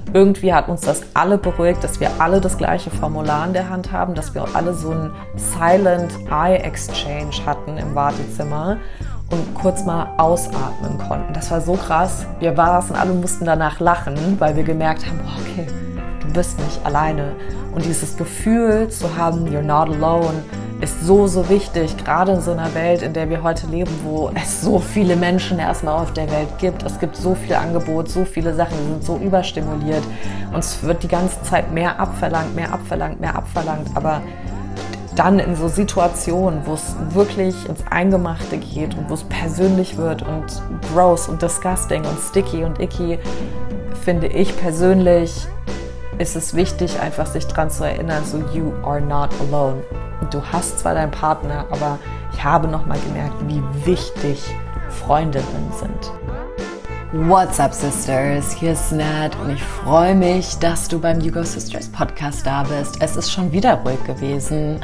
irgendwie hat uns das alle beruhigt, dass wir alle das gleiche Formular in der Hand haben, dass wir alle so einen Silent Eye Exchange hatten im Wartezimmer und kurz mal ausatmen konnten. Das war so krass. Wir saßen alle und mussten danach lachen, weil wir gemerkt haben, oh, okay, du bist nicht alleine. Und dieses Gefühl zu haben, you're not alone, ist so, so wichtig, gerade in so einer Welt, in der wir heute leben, wo es so viele Menschen erstmal auf der Welt gibt. Es gibt so viel Angebot, so viele Sachen, wir sind so überstimuliert. Uns wird die ganze Zeit mehr abverlangt, mehr abverlangt, mehr abverlangt. Aber dann in so Situationen, wo es wirklich ins Eingemachte geht und wo es persönlich wird und gross und disgusting und sticky und icky, finde ich persönlich, ist es wichtig, einfach sich daran zu erinnern, so you are not alone. Du hast zwar deinen Partner, aber ich habe nochmal gemerkt, wie wichtig Freundinnen sind. What's up, Sisters? Hier ist Nat und ich freue mich, dass du beim You Go Sisters Podcast da bist. Es ist schon wieder ruhig gewesen.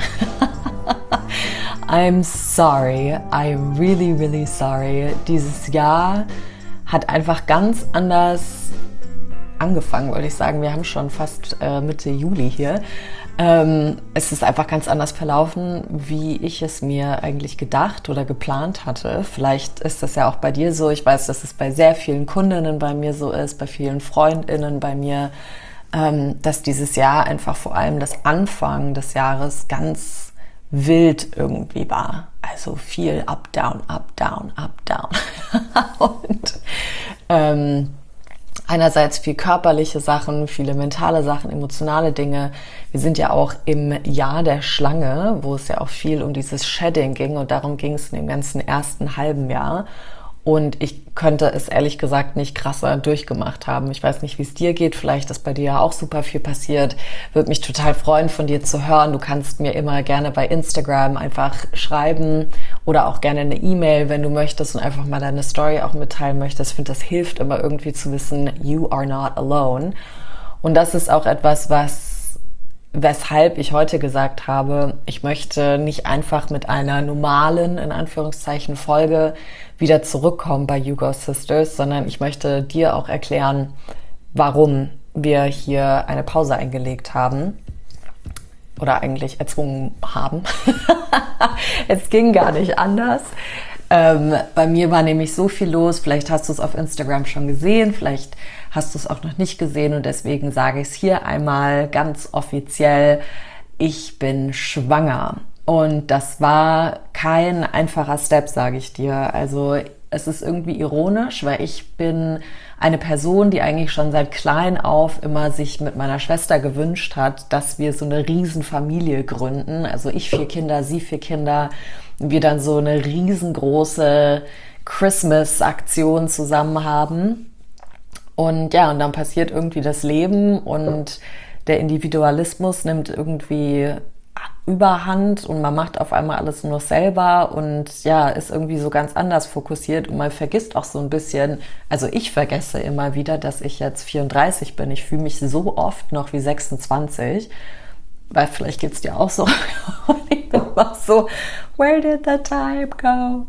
I'm sorry. I'm really, really sorry. Dieses Jahr hat einfach ganz anders angefangen, wollte ich sagen. Wir haben schon fast Mitte Juli hier. Es ist einfach ganz anders verlaufen, wie ich es mir eigentlich gedacht oder geplant hatte. Vielleicht ist das ja auch bei dir so. Ich weiß, dass es bei sehr vielen Kundinnen bei mir so ist, bei vielen Freundinnen bei mir, dass dieses Jahr einfach vor allem das Anfang des Jahres ganz wild irgendwie war. Also viel up, down, up, down, up, down. Und einerseits viel körperliche Sachen, viele mentale Sachen, emotionale Dinge. Wir sind ja auch im Jahr der Schlange, wo es ja auch viel um dieses Shedding ging und darum ging es in dem ganzen ersten halben Jahr. Und ich könnte es ehrlich gesagt nicht krasser durchgemacht haben. Ich weiß nicht, wie es dir geht. Vielleicht ist bei dir ja auch super viel passiert. Würde mich total freuen, von dir zu hören. Du kannst mir immer gerne bei Instagram einfach schreiben oder auch gerne eine E-Mail, wenn du möchtest und einfach mal deine Story auch mitteilen möchtest. Ich finde, das hilft immer irgendwie zu wissen, you are not alone. Und das ist auch etwas, weshalb ich heute gesagt habe, ich möchte nicht einfach mit einer normalen, in Anführungszeichen, Folge wieder zurückkommen bei You Go Sisters, sondern ich möchte dir auch erklären, warum wir hier eine Pause eingelegt haben oder eigentlich erzwungen haben. Es ging gar nicht anders. Bei mir war nämlich so viel los, vielleicht hast du es auf Instagram schon gesehen, vielleicht hast du es auch noch nicht gesehen und deswegen sage ich es hier einmal ganz offiziell, ich bin schwanger. Und das war kein einfacher Step, sage ich dir. Also es ist irgendwie ironisch, weil ich bin eine Person, die eigentlich schon seit klein auf immer sich mit meiner Schwester gewünscht hat, dass wir so eine Riesenfamilie gründen. Also ich 4 Kinder, sie 4 Kinder. Wir dann so eine riesengroße Christmas-Aktion zusammen haben. Und ja, und dann passiert irgendwie das Leben und der Individualismus nimmt irgendwie Überhand und man macht auf einmal alles nur noch selber und ja, ist irgendwie so ganz anders fokussiert und man vergisst auch so ein bisschen, also ich vergesse immer wieder, dass ich jetzt 34 bin. Ich fühle mich so oft noch wie 26, weil vielleicht geht's dir auch so. Und ich bin immer so, where did the time go?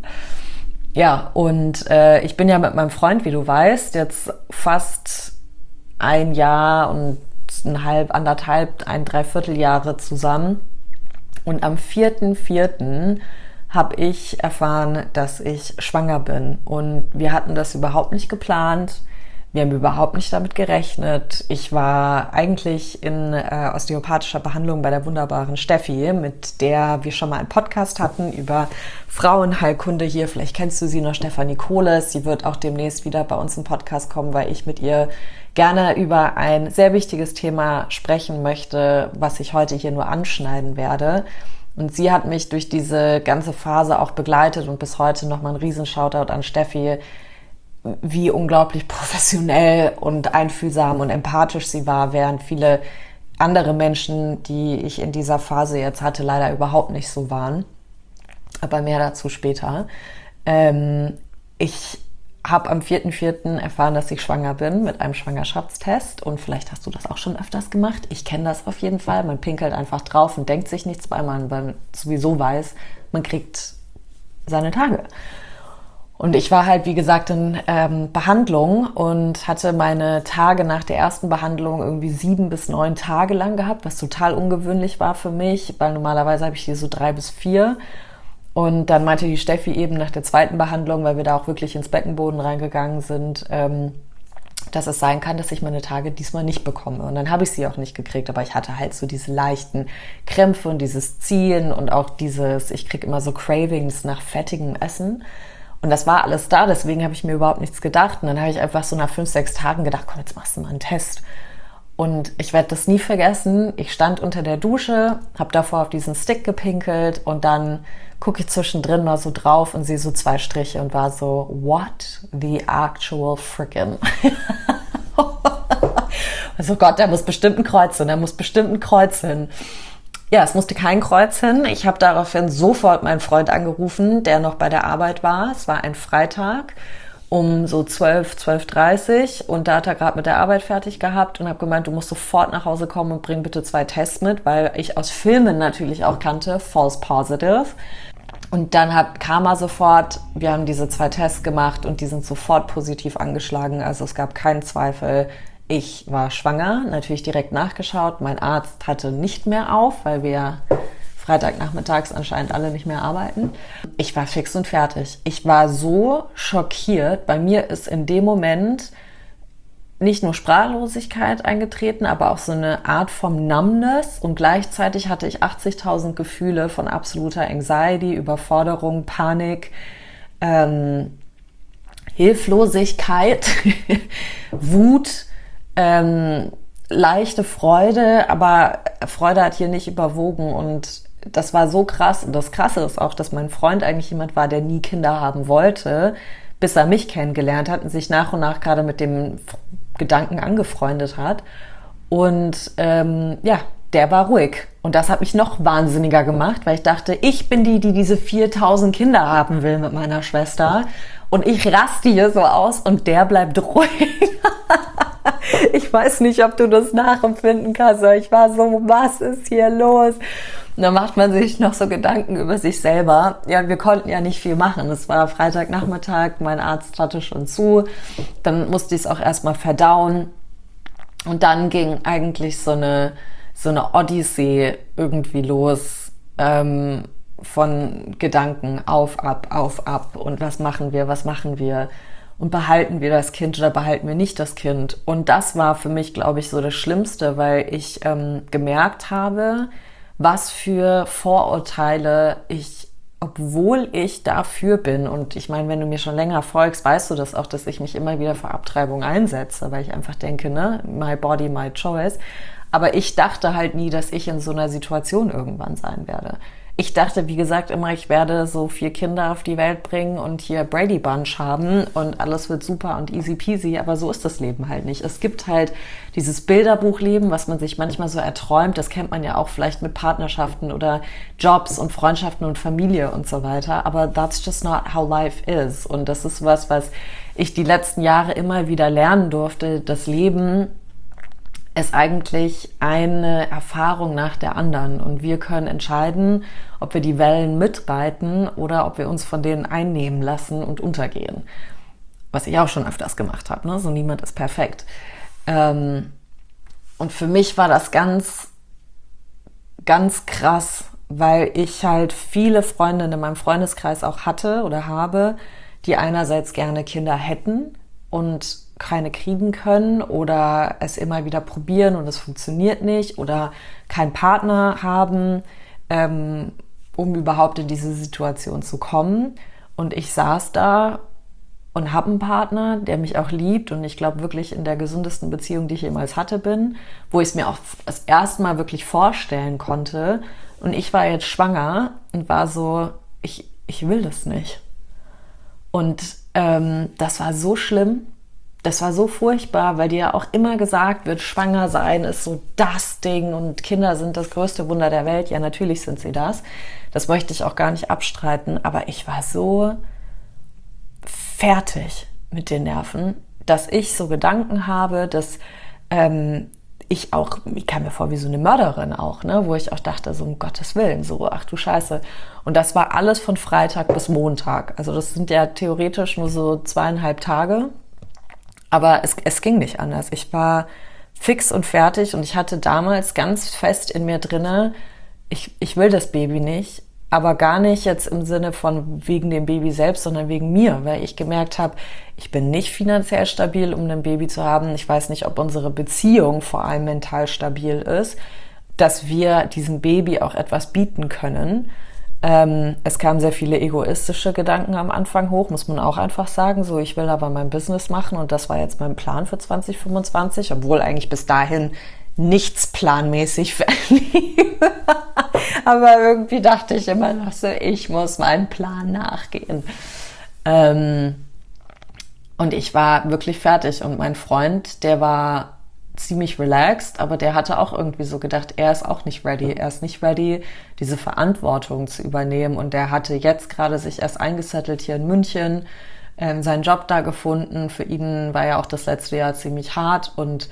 Ja, und ich bin ja mit meinem Freund, wie du weißt, jetzt fast ein Jahr und anderthalb, 3/4 Jahre zusammen. Und am 4.4. habe ich erfahren, dass ich schwanger bin. Und wir hatten das überhaupt nicht geplant. Wir haben überhaupt nicht damit gerechnet. Ich war eigentlich in osteopathischer Behandlung bei der wunderbaren Steffi, mit der wir schon mal einen Podcast hatten über Frauenheilkunde hier. Vielleicht kennst du sie noch, Stefanie Kohles. Sie wird auch demnächst wieder bei uns im Podcast kommen, weil ich mit ihr gerne über ein sehr wichtiges Thema sprechen möchte, was ich heute hier nur anschneiden werde. Und sie hat mich durch diese ganze Phase auch begleitet und bis heute nochmal ein riesen Shoutout an Steffi, wie unglaublich professionell und einfühlsam und empathisch sie war, während viele andere Menschen, die ich in dieser Phase jetzt hatte, leider überhaupt nicht so waren. Aber mehr dazu später. Ich habe am 4.4. erfahren, dass ich schwanger bin mit einem Schwangerschaftstest und vielleicht hast du das auch schon öfters gemacht. Ich kenne das auf jeden Fall. Man pinkelt einfach drauf und denkt sich nichts, weil man sowieso weiß, man kriegt seine Tage. Und ich war halt, wie gesagt, in Behandlung und hatte meine Tage nach der ersten Behandlung irgendwie 7 bis 9 Tage lang gehabt, was total ungewöhnlich war für mich, weil normalerweise habe ich die so 3 bis 4. Und dann meinte die Steffi eben nach der zweiten Behandlung, weil wir da auch wirklich ins Beckenboden reingegangen sind, dass es sein kann, dass ich meine Tage diesmal nicht bekomme. Und dann habe ich sie auch nicht gekriegt, aber ich hatte halt so diese leichten Krämpfe und dieses Ziehen und auch ich kriege immer so Cravings nach fettigem Essen. Und das war alles da, deswegen habe ich mir überhaupt nichts gedacht. Und dann habe ich einfach so nach 5, 6 Tagen gedacht, komm, jetzt machst du mal einen Test. Und ich werde das nie vergessen. Ich stand unter der Dusche, habe davor auf diesen Stick gepinkelt und dann gucke ich zwischendrin mal so drauf und sehe so 2 Striche und war so, what the actual frickin'? Also Gott, da muss bestimmt ein Kreuz hin, Ja, es musste kein Kreuz hin. Ich habe daraufhin sofort meinen Freund angerufen, der noch bei der Arbeit war. Es war ein Freitag um so 12:30 und da hat er gerade mit der Arbeit fertig gehabt und habe gemeint, du musst sofort nach Hause kommen und bring bitte 2 Tests mit, weil ich aus Filmen natürlich auch kannte, false positive. Und dann kam er sofort, wir haben diese 2 Tests gemacht und die sind sofort positiv angeschlagen, also es gab keinen Zweifel. Ich war schwanger, natürlich direkt nachgeschaut. Mein Arzt hatte nicht mehr auf, weil wir Freitagnachmittags anscheinend alle nicht mehr arbeiten. Ich war fix und fertig. Ich war so schockiert. Bei mir ist in dem Moment nicht nur Sprachlosigkeit eingetreten, aber auch so eine Art vom Numbness. Und gleichzeitig hatte ich 80.000 Gefühle von absoluter Anxiety, Überforderung, Panik, Hilflosigkeit, Wut, leichte Freude, aber Freude hat hier nicht überwogen und das war so krass. Und das Krasse ist auch, dass mein Freund eigentlich jemand war, der nie Kinder haben wollte, bis er mich kennengelernt hat und sich nach und nach gerade mit dem Gedanken angefreundet hat. Und der war ruhig. Und das hat mich noch wahnsinniger gemacht, weil ich dachte, ich bin die diese 4.000 Kinder haben will mit meiner Schwester. Und ich raste hier so aus und der bleibt ruhig. Ich weiß nicht, ob du das nachempfinden kannst, aber ich war so, was ist hier los? Und dann macht man sich noch so Gedanken über sich selber. Ja, wir konnten ja nicht viel machen. Es war Freitagnachmittag, mein Arzt hatte schon zu. Dann musste ich es auch erstmal verdauen. Und dann ging eigentlich so eine Odyssee irgendwie los, von Gedanken auf, ab und was machen wir und behalten wir das Kind oder behalten wir nicht das Kind. Und das war für mich, glaube ich, so das Schlimmste, weil ich gemerkt habe, was für Vorurteile obwohl ich dafür bin, und ich meine, wenn du mir schon länger folgst, weißt du das auch, dass ich mich immer wieder für Abtreibung einsetze, weil ich einfach denke, ne, my body, my choice. Aber ich dachte halt nie, dass ich in so einer Situation irgendwann sein werde. Ich dachte, wie gesagt, immer, ich werde so 4 Kinder auf die Welt bringen und hier Brady Bunch haben und alles wird super und easy peasy, aber so ist das Leben halt nicht. Es gibt halt dieses Bilderbuchleben, was man sich manchmal so erträumt, das kennt man ja auch vielleicht mit Partnerschaften oder Jobs und Freundschaften und Familie und so weiter, aber that's just not how life is. Und das ist was ich die letzten Jahre immer wieder lernen durfte. Das Leben ist eigentlich eine Erfahrung nach der anderen und wir können entscheiden, ob wir die Wellen mitreiten oder ob wir uns von denen einnehmen lassen und untergehen. Was ich auch schon öfters gemacht habe, ne? So niemand ist perfekt. Und für mich war das ganz, ganz krass, weil ich halt viele Freundinnen in meinem Freundeskreis auch hatte oder habe, die einerseits gerne Kinder hätten und keine kriegen können oder es immer wieder probieren und es funktioniert nicht oder keinen Partner haben, um überhaupt in diese Situation zu kommen. Und ich saß da und habe einen Partner, der mich auch liebt und ich glaube wirklich in der gesündesten Beziehung, die ich jemals hatte bin, wo ich es mir auch das erste Mal wirklich vorstellen konnte. Und ich war jetzt schwanger und war so, ich will das nicht. Und das war so schlimm. Das war so furchtbar, weil dir ja auch immer gesagt wird, schwanger sein ist so das Ding und Kinder sind das größte Wunder der Welt. Ja, natürlich sind sie das. Das möchte ich auch gar nicht abstreiten. Aber ich war so fertig mit den Nerven, dass ich so Gedanken habe, dass ich kam mir vor wie so eine Mörderin auch, ne, wo ich auch dachte, so um Gottes Willen, so, ach du Scheiße. Und das war alles von Freitag bis Montag. Also das sind ja theoretisch nur so 2,5 Tage. Aber es ging nicht anders. Ich war fix und fertig und ich hatte damals ganz fest in mir drinne, ich will das Baby nicht, aber gar nicht jetzt im Sinne von wegen dem Baby selbst, sondern wegen mir, weil ich gemerkt habe, ich bin nicht finanziell stabil, um ein Baby zu haben. Ich weiß nicht, ob unsere Beziehung vor allem mental stabil ist, dass wir diesem Baby auch etwas bieten können. Es kamen sehr viele egoistische Gedanken am Anfang hoch, muss man auch einfach sagen. So, ich will aber mein Business machen und das war jetzt mein Plan für 2025, obwohl eigentlich bis dahin nichts planmäßig verlief. Aber irgendwie dachte ich immer noch so, ich muss meinem Plan nachgehen. Und ich war wirklich fertig. Und mein Freund, der war ziemlich relaxed, aber der hatte auch irgendwie so gedacht, er ist auch nicht ready. Er ist nicht ready, diese Verantwortung zu übernehmen. Und der hatte jetzt gerade sich erst eingesettelt hier in München, seinen Job da gefunden. Für ihn war ja auch das letzte Jahr ziemlich hart und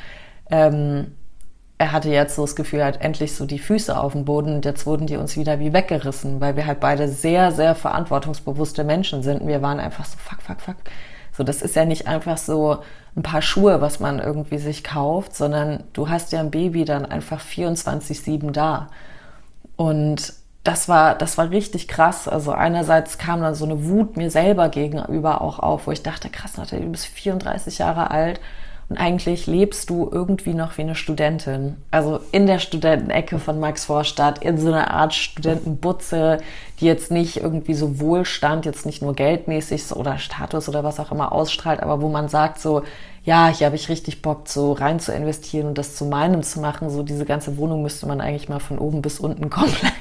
er hatte jetzt so das Gefühl, er hat endlich so die Füße auf dem Boden und jetzt wurden die uns wieder wie weggerissen, weil wir halt beide sehr, sehr verantwortungsbewusste Menschen sind. Und wir waren einfach so, fuck. So, das ist ja nicht einfach so ein paar Schuhe, was man irgendwie sich kauft, sondern du hast ja ein Baby dann einfach 24/7 da. Und das war richtig krass. Also einerseits kam dann so eine Wut mir selber gegenüber auch auf, wo ich dachte, krass, Nathalie, du bist 34 Jahre alt und eigentlich lebst du irgendwie noch wie eine Studentin. Also in der Studentenecke von Maxvorstadt, in so einer Art Studentenbutze, die jetzt nicht irgendwie so Wohlstand, jetzt nicht nur geldmäßig oder Status oder was auch immer ausstrahlt, aber wo man sagt so, ja, hier habe ich richtig Bock, so rein zu investieren und das zu meinem zu machen. So diese ganze Wohnung müsste man eigentlich mal von oben bis unten komplett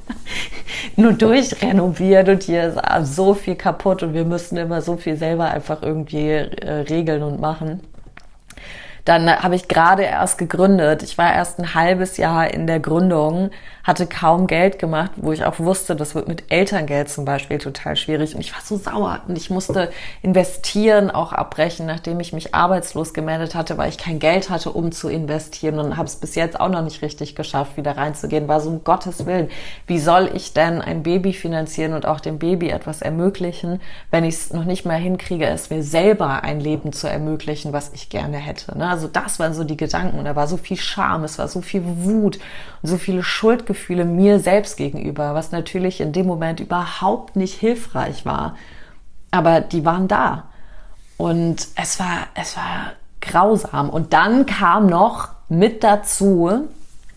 nur durchrenovieren und hier ist so viel kaputt und wir müssen immer so viel selber einfach irgendwie regeln und machen. Dann habe ich gerade erst gegründet. Ich war erst ein halbes Jahr in der Gründung, hatte kaum Geld gemacht, wo ich auch wusste, das wird mit Elterngeld zum Beispiel total schwierig. Und ich war so sauer und ich musste investieren, auch abbrechen, nachdem ich mich arbeitslos gemeldet hatte, weil ich kein Geld hatte, um zu investieren und habe es bis jetzt auch noch nicht richtig geschafft, wieder reinzugehen. War so, um Gottes Willen, wie soll ich denn ein Baby finanzieren und auch dem Baby etwas ermöglichen, wenn ich es noch nicht mal hinkriege, es mir selber ein Leben zu ermöglichen, was ich gerne hätte. Ne? Also das waren so die Gedanken und da war so viel Scham, es war so viel Wut und so viele Schuldgefühle mir selbst gegenüber, was natürlich in dem Moment überhaupt nicht hilfreich war. Aber die waren da und es war grausam. Und dann kam noch mit dazu,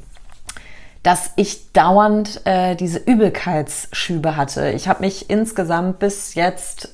dass ich dauernd diese Übelkeitsschübe hatte. Ich habe mich insgesamt bis jetzt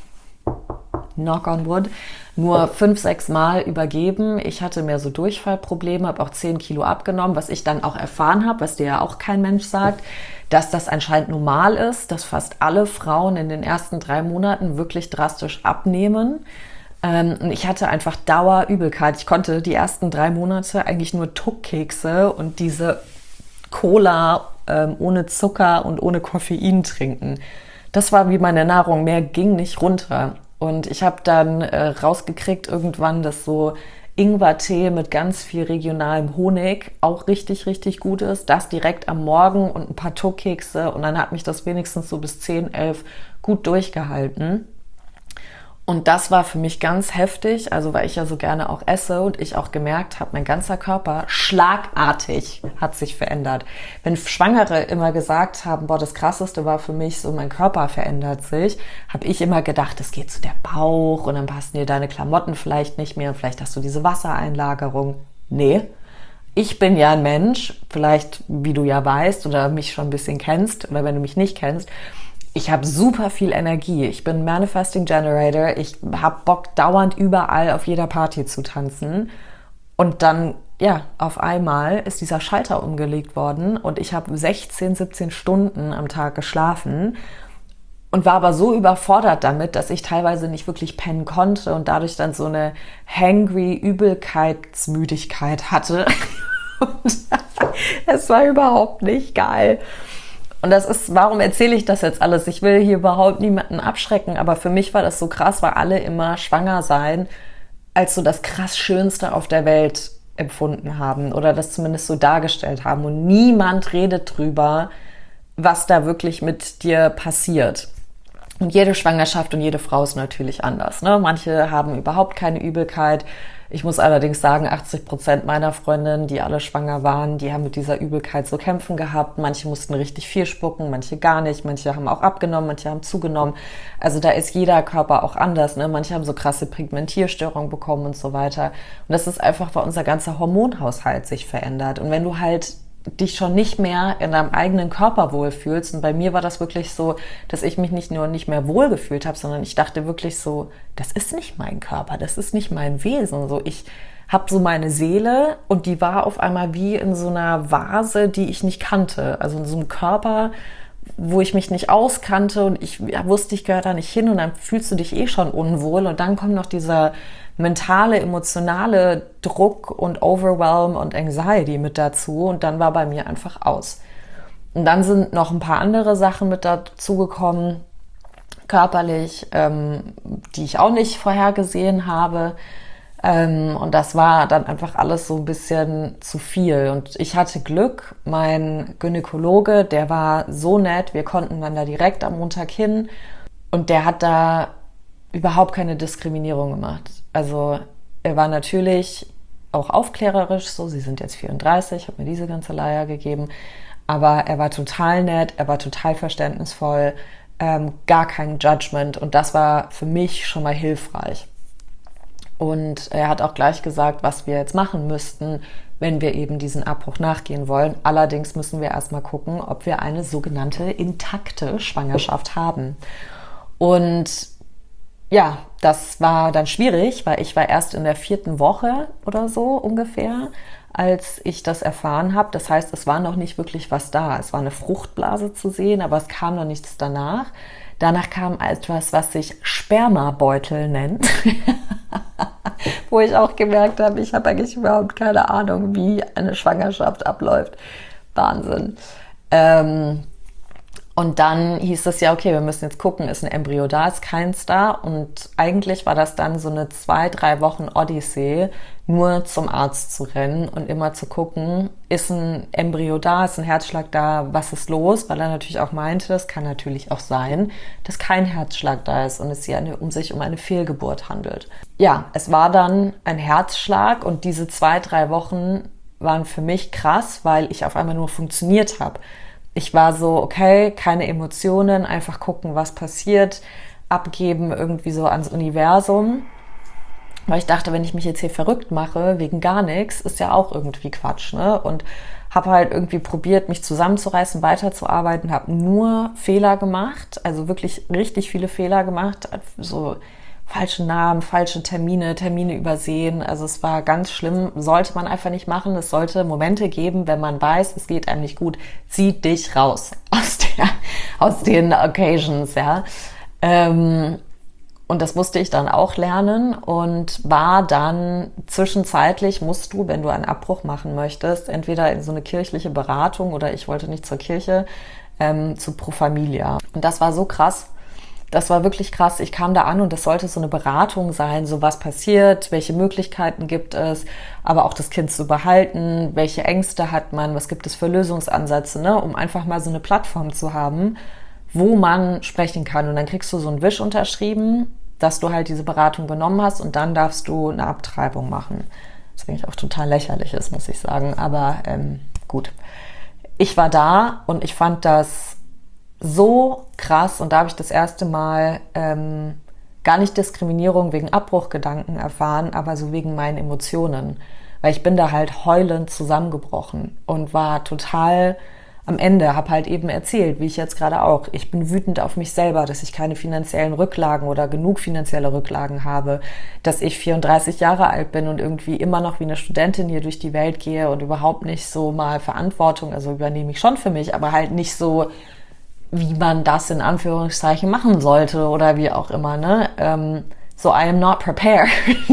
knock on wood, nur 5-6 Mal übergeben. Ich hatte mehr so Durchfallprobleme, habe auch 10 Kilo abgenommen, was ich dann auch erfahren habe, was dir ja auch kein Mensch sagt, dass das anscheinend normal ist, dass fast alle Frauen in den ersten 3 Monaten wirklich drastisch abnehmen. Und ich hatte einfach Dauerübelkeit. Ich konnte die ersten 3 Monate eigentlich nur Tuckkekse und diese Cola ohne Zucker und ohne Koffein trinken. Das war wie meine Nahrung, mehr ging nicht runter. Und ich habe dann rausgekriegt irgendwann, dass so Ingwertee mit ganz viel regionalem Honig auch richtig, richtig gut ist. Das direkt am Morgen und ein paar Tuckkekse. Und dann hat mich das wenigstens so bis 10, 11 gut durchgehalten. Und das war für mich ganz heftig, also weil ich ja so gerne auch esse und ich auch gemerkt habe, mein ganzer Körper schlagartig hat sich verändert. Wenn Schwangere immer gesagt haben, boah, das Krasseste war für mich so, mein Körper verändert sich, habe ich immer gedacht, es geht zu der Bauch und dann passen dir deine Klamotten vielleicht nicht mehr, vielleicht hast du diese Wassereinlagerung. Nee, ich bin ja ein Mensch, vielleicht wie du ja weißt oder mich schon ein bisschen kennst oder wenn du mich nicht kennst, ich habe super viel Energie. Ich bin Manifesting Generator. Ich habe Bock, dauernd überall auf jeder Party zu tanzen. Und dann, ja, auf einmal ist dieser Schalter umgelegt worden und ich habe 16, 17 Stunden am Tag geschlafen und war aber so überfordert damit, dass ich teilweise nicht wirklich pennen konnte und dadurch dann so eine hangry Übelkeitsmüdigkeit hatte. Und es war überhaupt nicht geil. Und das ist, warum erzähle ich das jetzt alles? Ich will hier überhaupt niemanden abschrecken, aber für mich war das so krass, weil alle immer schwanger sein als so das krass Schönste auf der Welt empfunden haben oder das zumindest so dargestellt haben. Und niemand redet drüber, was da wirklich mit dir passiert. Und jede Schwangerschaft und jede Frau ist natürlich anders, ne? Manche haben überhaupt keine Übelkeit. Ich muss allerdings sagen, 80% meiner Freundinnen, die alle schwanger waren, die haben mit dieser Übelkeit so kämpfen gehabt. Manche mussten richtig viel spucken, manche gar nicht. Manche haben auch abgenommen, manche haben zugenommen. Also da ist jeder Körper auch anders, ne? Manche haben so krasse Pigmentierstörungen bekommen und so weiter. Und das ist einfach, weil unser ganzer Hormonhaushalt sich verändert. Und wenn du halt dich schon nicht mehr in deinem eigenen Körper wohlfühlst. Und bei mir war das wirklich so, dass ich mich nicht nur nicht mehr wohlgefühlt habe, sondern ich dachte wirklich so, das ist nicht mein Körper, das ist nicht mein Wesen. So, ich habe so meine Seele und die war auf einmal wie in so einer Vase, die ich nicht kannte. Also in so einem Körper, wo ich mich nicht auskannte und ich wusste, ich gehöre da nicht hin und dann fühlst du dich eh schon unwohl und dann kommt noch dieser mentale, emotionale Druck und Overwhelm und Anxiety mit dazu und dann war bei mir einfach aus. Und dann sind noch ein paar andere Sachen mit dazu gekommen, körperlich, die ich auch nicht vorhergesehen habe. Und das war dann einfach alles so ein bisschen zu viel. Und ich hatte Glück, mein Gynäkologe, der war so nett, wir konnten dann da direkt am Montag hin und der hat da überhaupt keine Diskriminierung gemacht. Also er war natürlich auch aufklärerisch, so, Sie sind jetzt 34, hat mir diese ganze Leier gegeben, aber er war total nett, er war total verständnisvoll, gar kein Judgment und das war für mich schon mal hilfreich. Und er hat auch gleich gesagt, was wir jetzt machen müssten, wenn wir eben diesen Abbruch nachgehen wollen. Allerdings müssen wir erstmal gucken, ob wir eine sogenannte intakte Schwangerschaft haben. Und ja, das war dann schwierig, weil ich war erst in der 4. Woche oder so ungefähr, als ich das erfahren habe. Das heißt, es war noch nicht wirklich was da. Es war eine Fruchtblase zu sehen, aber es kam noch nichts danach. Danach kam etwas, was sich Spermabeutel nennt, wo ich auch gemerkt habe, ich habe eigentlich überhaupt keine Ahnung, wie eine Schwangerschaft abläuft. Wahnsinn. Und dann hieß es ja, okay, wir müssen jetzt gucken, ist ein Embryo da, ist keins da. Und eigentlich war das dann so eine 2-3 Wochen Odyssee, nur zum Arzt zu rennen und immer zu gucken, ist ein Embryo da, ist ein Herzschlag da, was ist los? Weil er natürlich auch meinte, es kann natürlich auch sein, dass kein Herzschlag da ist und es sich um eine Fehlgeburt handelt. Ja, es war dann ein Herzschlag und diese 2-3 Wochen waren für mich krass, weil ich auf einmal nur funktioniert habe. Ich war so, okay, keine Emotionen, einfach gucken, was passiert, abgeben irgendwie so ans Universum. Weil ich dachte, wenn ich mich jetzt hier verrückt mache, wegen gar nichts, ist ja auch irgendwie Quatsch, ne? Und habe halt irgendwie probiert, mich zusammenzureißen, weiterzuarbeiten, habe nur Fehler gemacht, also wirklich richtig viele Fehler gemacht, so falsche Namen, falsche Termine übersehen. Also es war ganz schlimm, sollte man einfach nicht machen. Es sollte Momente geben, wenn man weiß, es geht einem nicht gut, zieh dich raus aus den Occasions, ja. Und das musste ich dann auch lernen und war dann zwischenzeitlich, musst du, wenn du einen Abbruch machen möchtest, entweder in so eine kirchliche Beratung oder ich wollte nicht zur Kirche, zu Pro Familia. Und das war so krass. Das war wirklich krass. Ich kam da an und das sollte so eine Beratung sein, so was passiert, welche Möglichkeiten gibt es, aber auch das Kind zu behalten, welche Ängste hat man, was gibt es für Lösungsansätze, ne, um einfach mal so eine Plattform zu haben, wo man sprechen kann. Und dann kriegst du so einen Wisch unterschrieben, dass du halt diese Beratung genommen hast und dann darfst du eine Abtreibung machen. Was eigentlich auch total lächerlich ist, muss ich sagen, aber gut. Ich war da und ich fand das so krass und da habe ich das erste Mal gar nicht Diskriminierung wegen Abbruchgedanken erfahren, aber so wegen meinen Emotionen. Weil ich bin da halt heulend zusammengebrochen und war total am Ende, habe halt eben erzählt, wie ich jetzt gerade auch. Ich bin wütend auf mich selber, dass ich keine finanziellen Rücklagen oder genug finanzielle Rücklagen habe, dass ich 34 Jahre alt bin und irgendwie immer noch wie eine Studentin hier durch die Welt gehe und überhaupt nicht so mal Verantwortung, also übernehme ich schon für mich, aber halt nicht so, wie man das in Anführungszeichen machen sollte oder wie auch immer, ne? So, I am not prepared.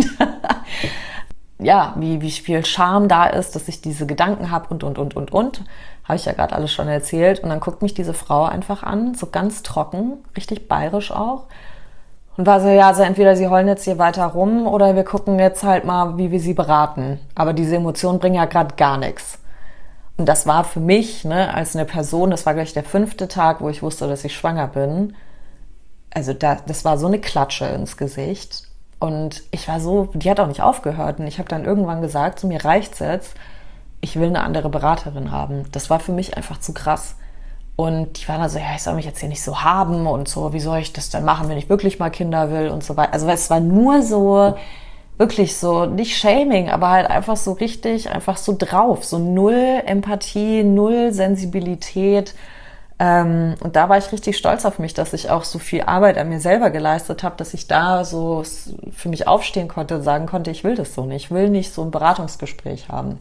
Ja, wie viel Scham da ist, dass ich diese Gedanken habe und. Habe ich ja gerade alles schon erzählt. Und dann guckt mich diese Frau einfach an, so ganz trocken, richtig bayerisch auch. Und und war so, ja, also entweder sie heulen jetzt hier weiter rum oder wir gucken jetzt halt mal, wie wir sie beraten. Aber diese Emotionen bringen ja gerade gar nichts. Und das war für mich, ne, als eine Person, das war gleich der 5. Tag, wo ich wusste, dass ich schwanger bin. Also das war so eine Klatsche ins Gesicht. Und ich war so, die hat auch nicht aufgehört. Und ich habe dann irgendwann gesagt, so, mir reicht's jetzt, ich will eine andere Beraterin haben. Das war für mich einfach zu krass. Und die waren also, ja, ich soll mich jetzt hier nicht so haben und so, wie soll ich das denn machen, wenn ich wirklich mal Kinder will und so weiter. Also es war nur so, wirklich so, nicht Shaming, aber halt einfach so richtig, einfach so drauf. So null Empathie, null Sensibilität. Und da war ich richtig stolz auf mich, dass ich auch so viel Arbeit an mir selber geleistet habe, dass ich da so für mich aufstehen konnte und sagen konnte, ich will das so nicht. Ich will nicht so ein Beratungsgespräch haben.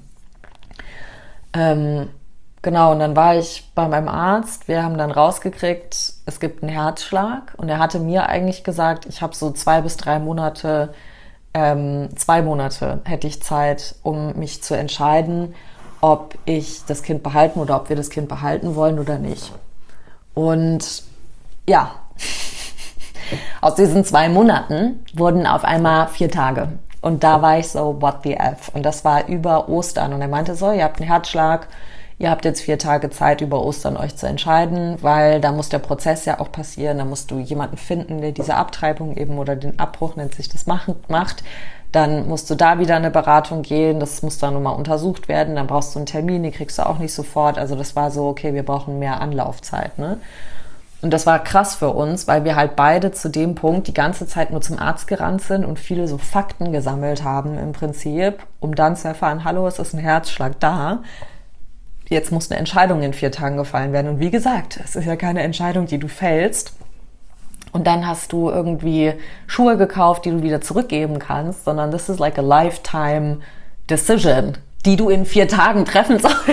Genau, und dann war ich bei meinem Arzt. Wir haben dann rausgekriegt, es gibt einen Herzschlag. Und er hatte mir eigentlich gesagt, ich habe so 2 bis 3 Monate, 2 Monate hätte ich Zeit, um mich zu entscheiden, ob ich das Kind behalten oder ob wir das Kind behalten wollen oder nicht. Und ja, aus diesen 2 Monaten wurden auf einmal 4 Tage. Und da war ich so, what the F? Und das war über Ostern. Und er meinte so, ihr habt einen Herzschlag, ihr habt jetzt 4 Tage Zeit, über Ostern euch zu entscheiden, weil da muss der Prozess ja auch passieren. Da musst du jemanden finden, der diese Abtreibung eben oder den Abbruch, nennt sich das, macht. Dann musst du da wieder eine Beratung gehen, das muss dann nochmal untersucht werden, dann brauchst du einen Termin, den kriegst du auch nicht sofort. Also das war so, okay, wir brauchen mehr Anlaufzeit, ne? Und das war krass für uns, weil wir halt beide zu dem Punkt die ganze Zeit nur zum Arzt gerannt sind und viele so Fakten gesammelt haben im Prinzip, um dann zu erfahren, hallo, es ist ein Herzschlag da. Jetzt muss eine Entscheidung in 4 Tagen gefallen werden. Und wie gesagt, es ist ja keine Entscheidung, die du fällst. Und dann hast du irgendwie Schuhe gekauft, die du wieder zurückgeben kannst, sondern this is like a lifetime decision, die du in 4 Tagen treffen sollst.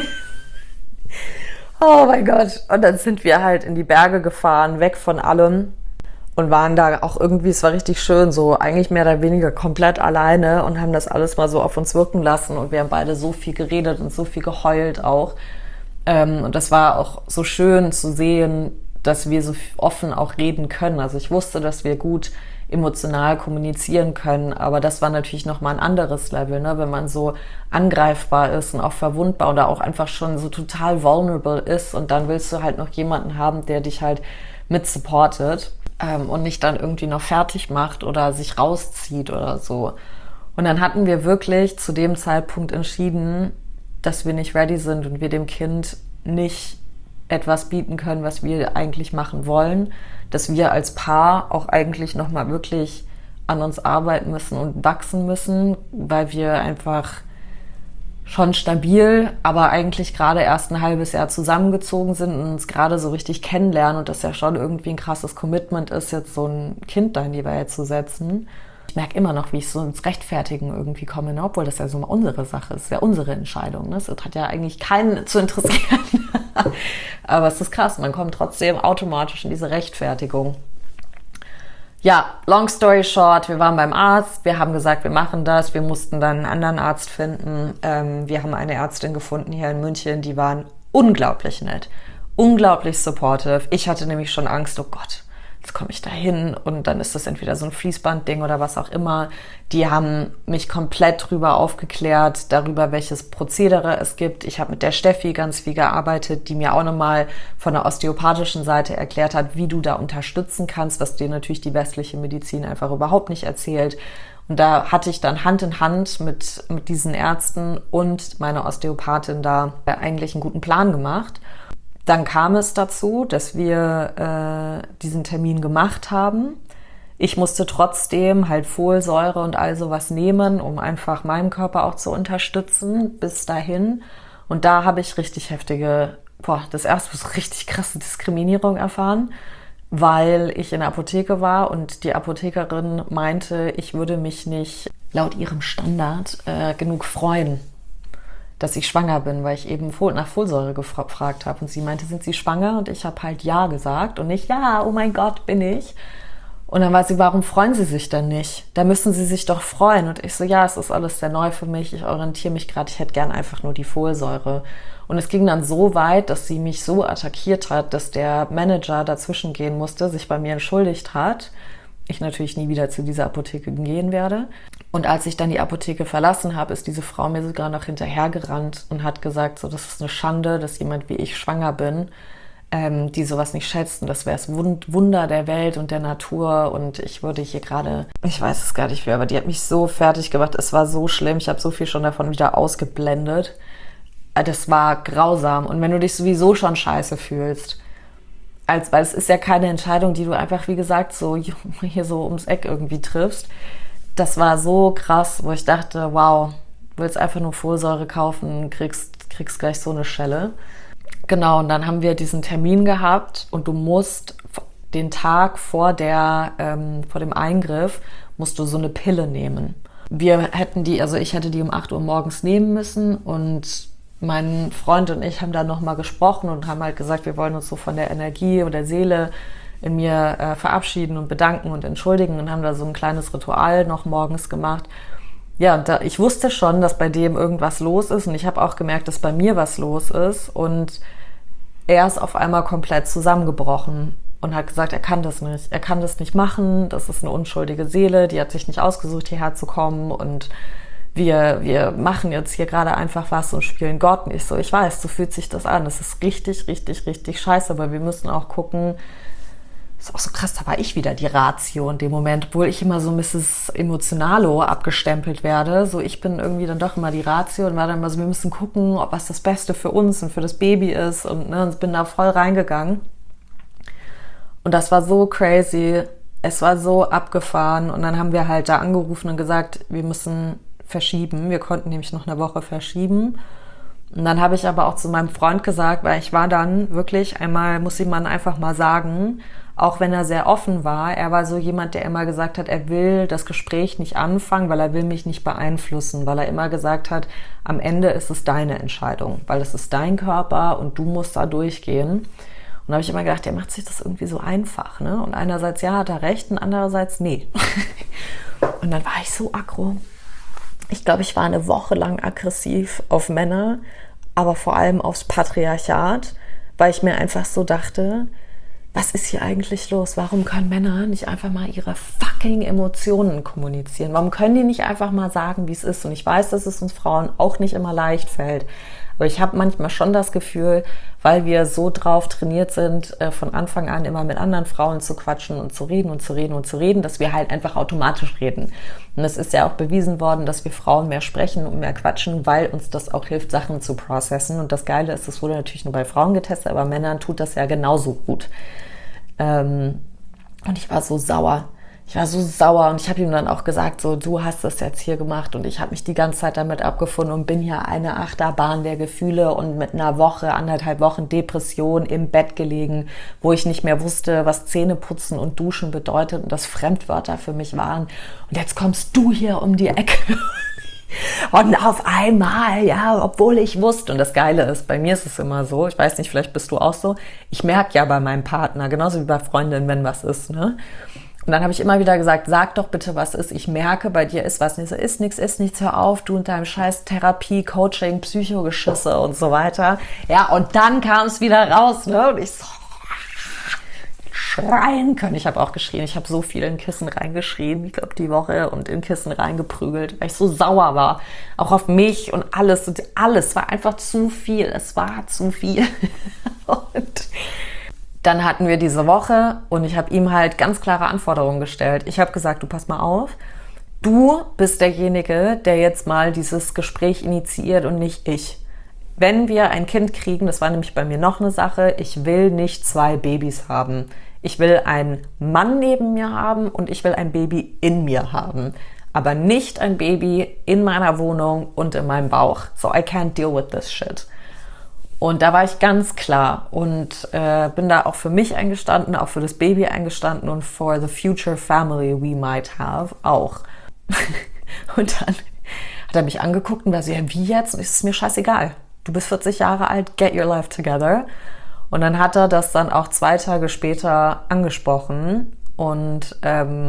Oh mein Gott. Und dann sind wir halt in die Berge gefahren, weg von allem und waren da auch irgendwie, es war richtig schön, so eigentlich mehr oder weniger komplett alleine und haben das alles mal so auf uns wirken lassen und wir haben beide so viel geredet und so viel geheult auch. Und das war auch so schön zu sehen, dass wir so offen auch reden können. Also ich wusste, dass wir gut emotional kommunizieren können, aber das war natürlich nochmal ein anderes Level, ne? Wenn man so angreifbar ist und auch verwundbar oder auch einfach schon so total vulnerable ist und dann willst du halt noch jemanden haben, der dich halt mit supportet und nicht dann irgendwie noch fertig macht oder sich rauszieht oder so. Und dann hatten wir wirklich zu dem Zeitpunkt entschieden, dass wir nicht ready sind und wir dem Kind nicht etwas bieten können, was wir eigentlich machen wollen, dass wir als Paar auch eigentlich nochmal wirklich an uns arbeiten müssen und wachsen müssen, weil wir einfach schon stabil, aber eigentlich gerade erst ein halbes Jahr zusammengezogen sind und uns gerade so richtig kennenlernen und das ja schon irgendwie ein krasses Commitment ist, jetzt so ein Kind da in die Welt zu setzen. Ich merke immer noch, wie ich so ins Rechtfertigen irgendwie komme, ne? Obwohl das ja so mal unsere Sache ist, ja unsere Entscheidung. Ne? Es hat ja eigentlich keinen zu interessieren. Aber es ist krass, man kommt trotzdem automatisch in diese Rechtfertigung. Ja, long story short, wir waren beim Arzt, wir haben gesagt, wir machen das, wir mussten dann einen anderen Arzt finden. Wir haben eine Ärztin gefunden hier in München, die waren unglaublich nett, unglaublich supportive. Ich hatte nämlich schon Angst, oh Gott, jetzt komme ich da hin und dann ist das entweder so ein Fließbandding oder was auch immer. Die haben mich komplett drüber aufgeklärt, darüber, welches Prozedere es gibt. Ich habe mit der Steffi ganz viel gearbeitet, die mir auch nochmal von der osteopathischen Seite erklärt hat, wie du da unterstützen kannst, was dir natürlich die westliche Medizin einfach überhaupt nicht erzählt. Und da hatte ich dann Hand in Hand mit diesen Ärzten und meiner Osteopathin da eigentlich einen guten Plan gemacht. Dann kam es dazu, dass wir diesen Termin gemacht haben. Ich musste trotzdem halt Folsäure und all sowas nehmen, um einfach meinen Körper auch zu unterstützen bis dahin. Und da habe ich richtig heftige, das erste Mal so richtig krasse Diskriminierung erfahren, weil ich in der Apotheke war und die Apothekerin meinte, ich würde mich nicht laut ihrem Standard genug freuen, dass ich schwanger bin, weil ich eben nach Folsäure gefragt habe. Und sie meinte, sind Sie schwanger? Und ich habe halt ja gesagt und nicht, ja, oh mein Gott, bin ich. Und dann war sie, warum freuen Sie sich denn nicht? Da müssen Sie sich doch freuen. Und ich so, ja, es ist alles sehr neu für mich. Ich orientiere mich gerade, ich hätte gern einfach nur die Folsäure. Und es ging dann so weit, dass sie mich so attackiert hat, dass der Manager dazwischen gehen musste, sich bei mir entschuldigt hat ich natürlich nie wieder zu dieser Apotheke gehen werde. Und als ich dann die Apotheke verlassen habe, ist diese Frau mir sogar noch hinterhergerannt und hat gesagt, so, das ist eine Schande, dass jemand wie ich schwanger bin, die sowas nicht schätzen. Das wäre das Wunder der Welt und der Natur. Und ich würde hier gerade, ich weiß es gar nicht mehr, aber die hat mich so fertig gemacht. Es war so schlimm. Ich habe so viel schon davon wieder ausgeblendet. Das war grausam. Und wenn du dich sowieso schon scheiße fühlst, weil es ist ja keine Entscheidung, die du einfach, wie gesagt, so hier so ums Eck irgendwie triffst. Das war so krass, wo ich dachte, wow, willst einfach nur Folsäure kaufen, kriegst gleich so eine Schelle. Genau, und dann haben wir diesen Termin gehabt und du musst den Tag vor dem Eingriff, musst du so eine Pille nehmen. Ich hätte die um 8 Uhr morgens nehmen müssen und mein Freund und ich haben da nochmal gesprochen und haben halt gesagt, wir wollen uns so von der Energie oder der Seele in mir verabschieden und bedanken und entschuldigen und haben da so ein kleines Ritual noch morgens gemacht. Ja, und ich wusste schon, dass bei dem irgendwas los ist und ich habe auch gemerkt, dass bei mir was los ist und er ist auf einmal komplett zusammengebrochen und hat gesagt, er kann das nicht machen, das ist eine unschuldige Seele, die hat sich nicht ausgesucht, hierher zu kommen und wir machen jetzt hier gerade einfach was und spielen Gott. Und ich so, ich weiß, so fühlt sich das an. Das ist richtig, richtig, richtig scheiße. Aber wir müssen auch gucken, das ist auch so krass, da war ich wieder die Ratio in dem Moment, obwohl ich immer so Mrs. Emotionalo abgestempelt werde. So, ich bin irgendwie dann doch immer die Ratio und war dann immer so, wir müssen gucken, ob was das Beste für uns und für das Baby ist. Und bin da voll reingegangen. Und das war so crazy. Es war so abgefahren. Und dann haben wir halt da angerufen und gesagt, wir müssen verschieben. Wir konnten nämlich noch eine Woche verschieben. Und dann habe ich aber auch zu meinem Freund gesagt, weil ich war dann wirklich einmal, muss ich man einfach mal sagen, auch wenn er sehr offen war, er war so jemand, der immer gesagt hat, er will das Gespräch nicht anfangen, weil er will mich nicht beeinflussen, weil er immer gesagt hat, am Ende ist es deine Entscheidung, weil es ist dein Körper und du musst da durchgehen. Und da habe ich immer gedacht, der macht sich das irgendwie so einfach, ne? Und einerseits ja, hat er recht und andererseits nee. Und dann war ich so aggro. Ich glaube, ich war eine Woche lang aggressiv auf Männer, aber vor allem aufs Patriarchat, weil ich mir einfach so dachte, was ist hier eigentlich los? Warum können Männer nicht einfach mal ihre fucking Emotionen kommunizieren? Warum können die nicht einfach mal sagen, wie es ist? Und ich weiß, dass es uns Frauen auch nicht immer leicht fällt. Aber ich habe manchmal schon das Gefühl, weil wir so drauf trainiert sind, von Anfang an immer mit anderen Frauen zu quatschen und zu reden und zu reden und zu reden, dass wir halt einfach automatisch reden. Und es ist ja auch bewiesen worden, dass wir Frauen mehr sprechen und mehr quatschen, weil uns das auch hilft, Sachen zu processen. Und das Geile ist, es wurde natürlich nur bei Frauen getestet, aber Männern tut das ja genauso gut. Und ich war so sauer. Und ich habe ihm dann auch gesagt, so, du hast das jetzt hier gemacht und ich habe mich die ganze Zeit damit abgefunden und bin hier eine Achterbahn der Gefühle und mit einer Woche, 1,5 Wochen Depression im Bett gelegen, wo ich nicht mehr wusste, was Zähneputzen und Duschen bedeutet und das Fremdwörter für mich waren. Und jetzt kommst du hier um die Ecke. Und auf einmal, ja, obwohl ich wusste, und das Geile ist, bei mir ist es immer so, ich weiß nicht, vielleicht bist du auch so, ich merke ja bei meinem Partner, genauso wie bei Freundinnen, wenn was ist, ne? Und dann habe ich immer wieder gesagt, sag doch bitte, was ist. Ich merke, bei dir ist was nicht. So, ist nichts, hör auf, du und deinem scheiß Therapie, Coaching, Psychogeschisse und so weiter. Ja, und dann kam es wieder raus, ne? Und ich so schreien können. Ich habe auch geschrien. Ich habe so viel in Kissen reingeschrien, ich glaube die Woche, und in Kissen reingeprügelt, weil ich so sauer war. Auch auf mich und alles. Und alles war einfach zu viel. Es war zu viel. Und dann hatten wir diese Woche und ich habe ihm halt ganz klare Anforderungen gestellt. Ich habe gesagt, du pass mal auf, du bist derjenige, der jetzt mal dieses Gespräch initiiert und nicht ich. Wenn wir ein Kind kriegen, das war nämlich bei mir noch eine Sache, ich will nicht 2 Babys haben. Ich will einen Mann neben mir haben und ich will ein Baby in mir haben. Aber nicht ein Baby in meiner Wohnung und in meinem Bauch. So, I can't deal with this shit. Und da war ich ganz klar und bin da auch für mich eingestanden, auch für das Baby eingestanden und for the future family we might have auch. Und dann hat er mich angeguckt und war so, ja, wie jetzt? Und es ist mir scheißegal. Du bist 40 Jahre alt, get your life together. Und dann hat er das dann auch 2 Tage später angesprochen und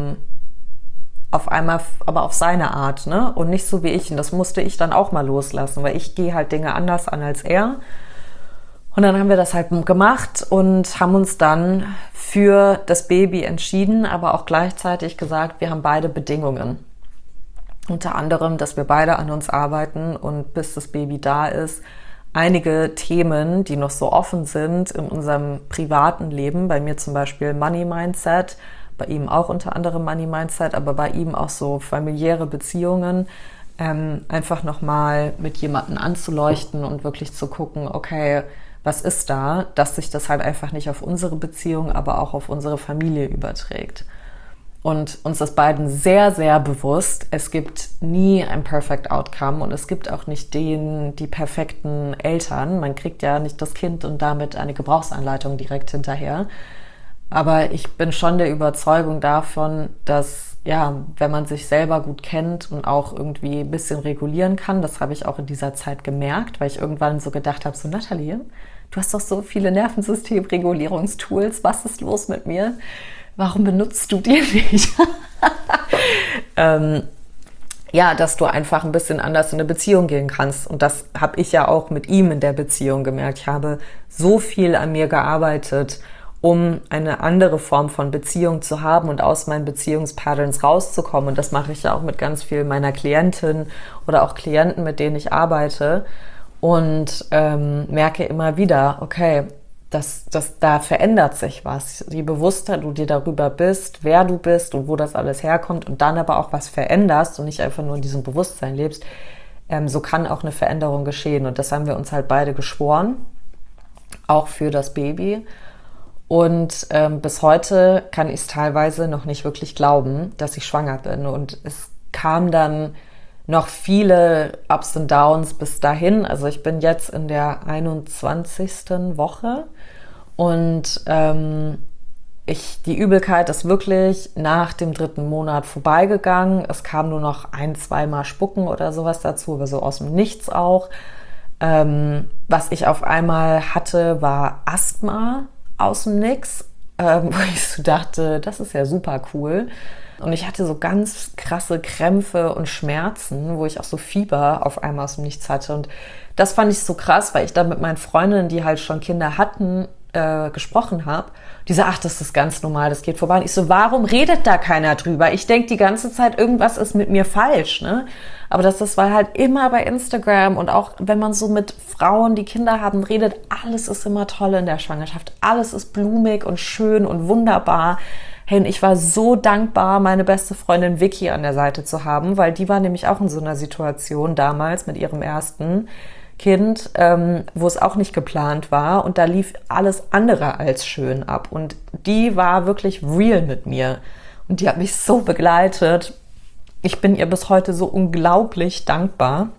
auf einmal, aber auf seine Art, ne? Und nicht so wie ich. Und das musste ich dann auch mal loslassen, weil ich gehe halt Dinge anders an als er. Und dann haben wir das halt gemacht und haben uns dann für das Baby entschieden, aber auch gleichzeitig gesagt, wir haben beide Bedingungen. Unter anderem, dass wir beide an uns arbeiten und bis das Baby da ist, einige Themen, die noch so offen sind in unserem privaten Leben, bei mir zum Beispiel Money Mindset, bei ihm auch unter anderem Money Mindset, aber bei ihm auch so familiäre Beziehungen, einfach nochmal mit jemandem anzuleuchten und wirklich zu gucken, okay, was ist da, dass sich das halt einfach nicht auf unsere Beziehung, aber auch auf unsere Familie überträgt. Und uns ist beiden sehr, sehr bewusst, es gibt nie ein Perfect Outcome und es gibt auch nicht die perfekten Eltern. Man kriegt ja nicht das Kind und damit eine Gebrauchsanleitung direkt hinterher. Aber ich bin schon der Überzeugung davon, dass, ja, wenn man sich selber gut kennt und auch irgendwie ein bisschen regulieren kann, das habe ich auch in dieser Zeit gemerkt, weil ich irgendwann so gedacht habe, so Nathalie, du hast doch so viele Nervensystem-Regulierungstools, was ist los mit mir? Warum benutzt du die nicht? Ja, dass du einfach ein bisschen anders in eine Beziehung gehen kannst. Und das habe ich ja auch mit ihm in der Beziehung gemerkt. Ich habe so viel an mir gearbeitet, um eine andere Form von Beziehung zu haben und aus meinen Beziehungspatterns rauszukommen. Und das mache ich ja auch mit ganz vielen meiner Klientinnen oder auch Klienten, mit denen ich arbeite. Und merke immer wieder, okay, da verändert sich was. Je bewusster du dir darüber bist, wer du bist und wo das alles herkommt und dann aber auch was veränderst und nicht einfach nur in diesem Bewusstsein lebst, so kann auch eine Veränderung geschehen. Und das haben wir uns halt beide geschworen, auch für das Baby. Und bis heute kann ich es teilweise noch nicht wirklich glauben, dass ich schwanger bin. Und es kam dann noch viele Ups und Downs bis dahin. Also ich bin jetzt in der 21. Woche und die Übelkeit ist wirklich nach dem 3. Monat vorbeigegangen. Es kam nur noch 1-2 Mal Spucken oder sowas dazu, aber so aus dem Nichts auch. Was ich auf einmal hatte, war Asthma aus dem Nix, wo ich so dachte, das ist ja super cool. Und ich hatte so ganz krasse Krämpfe und Schmerzen, wo ich auch so Fieber auf einmal aus dem Nichts hatte. Und das fand ich so krass, weil ich dann mit meinen Freundinnen, die halt schon Kinder hatten, gesprochen habe. Die so, ach, das ist ganz normal, das geht vorbei. Und ich so, warum redet da keiner drüber? Ich denke die ganze Zeit, irgendwas ist mit mir falsch, ne? Aber das war halt immer bei Instagram und auch wenn man so mit Frauen, die Kinder haben, redet, alles ist immer toll in der Schwangerschaft. Alles ist blumig und schön und wunderbar. Hey, und ich war so dankbar, meine beste Freundin Vicky an der Seite zu haben, weil die war nämlich auch in so einer Situation damals mit ihrem ersten Kind, wo es auch nicht geplant war und da lief alles andere als schön ab. Und die war wirklich real mit mir und die hat mich so begleitet. Ich bin ihr bis heute so unglaublich dankbar,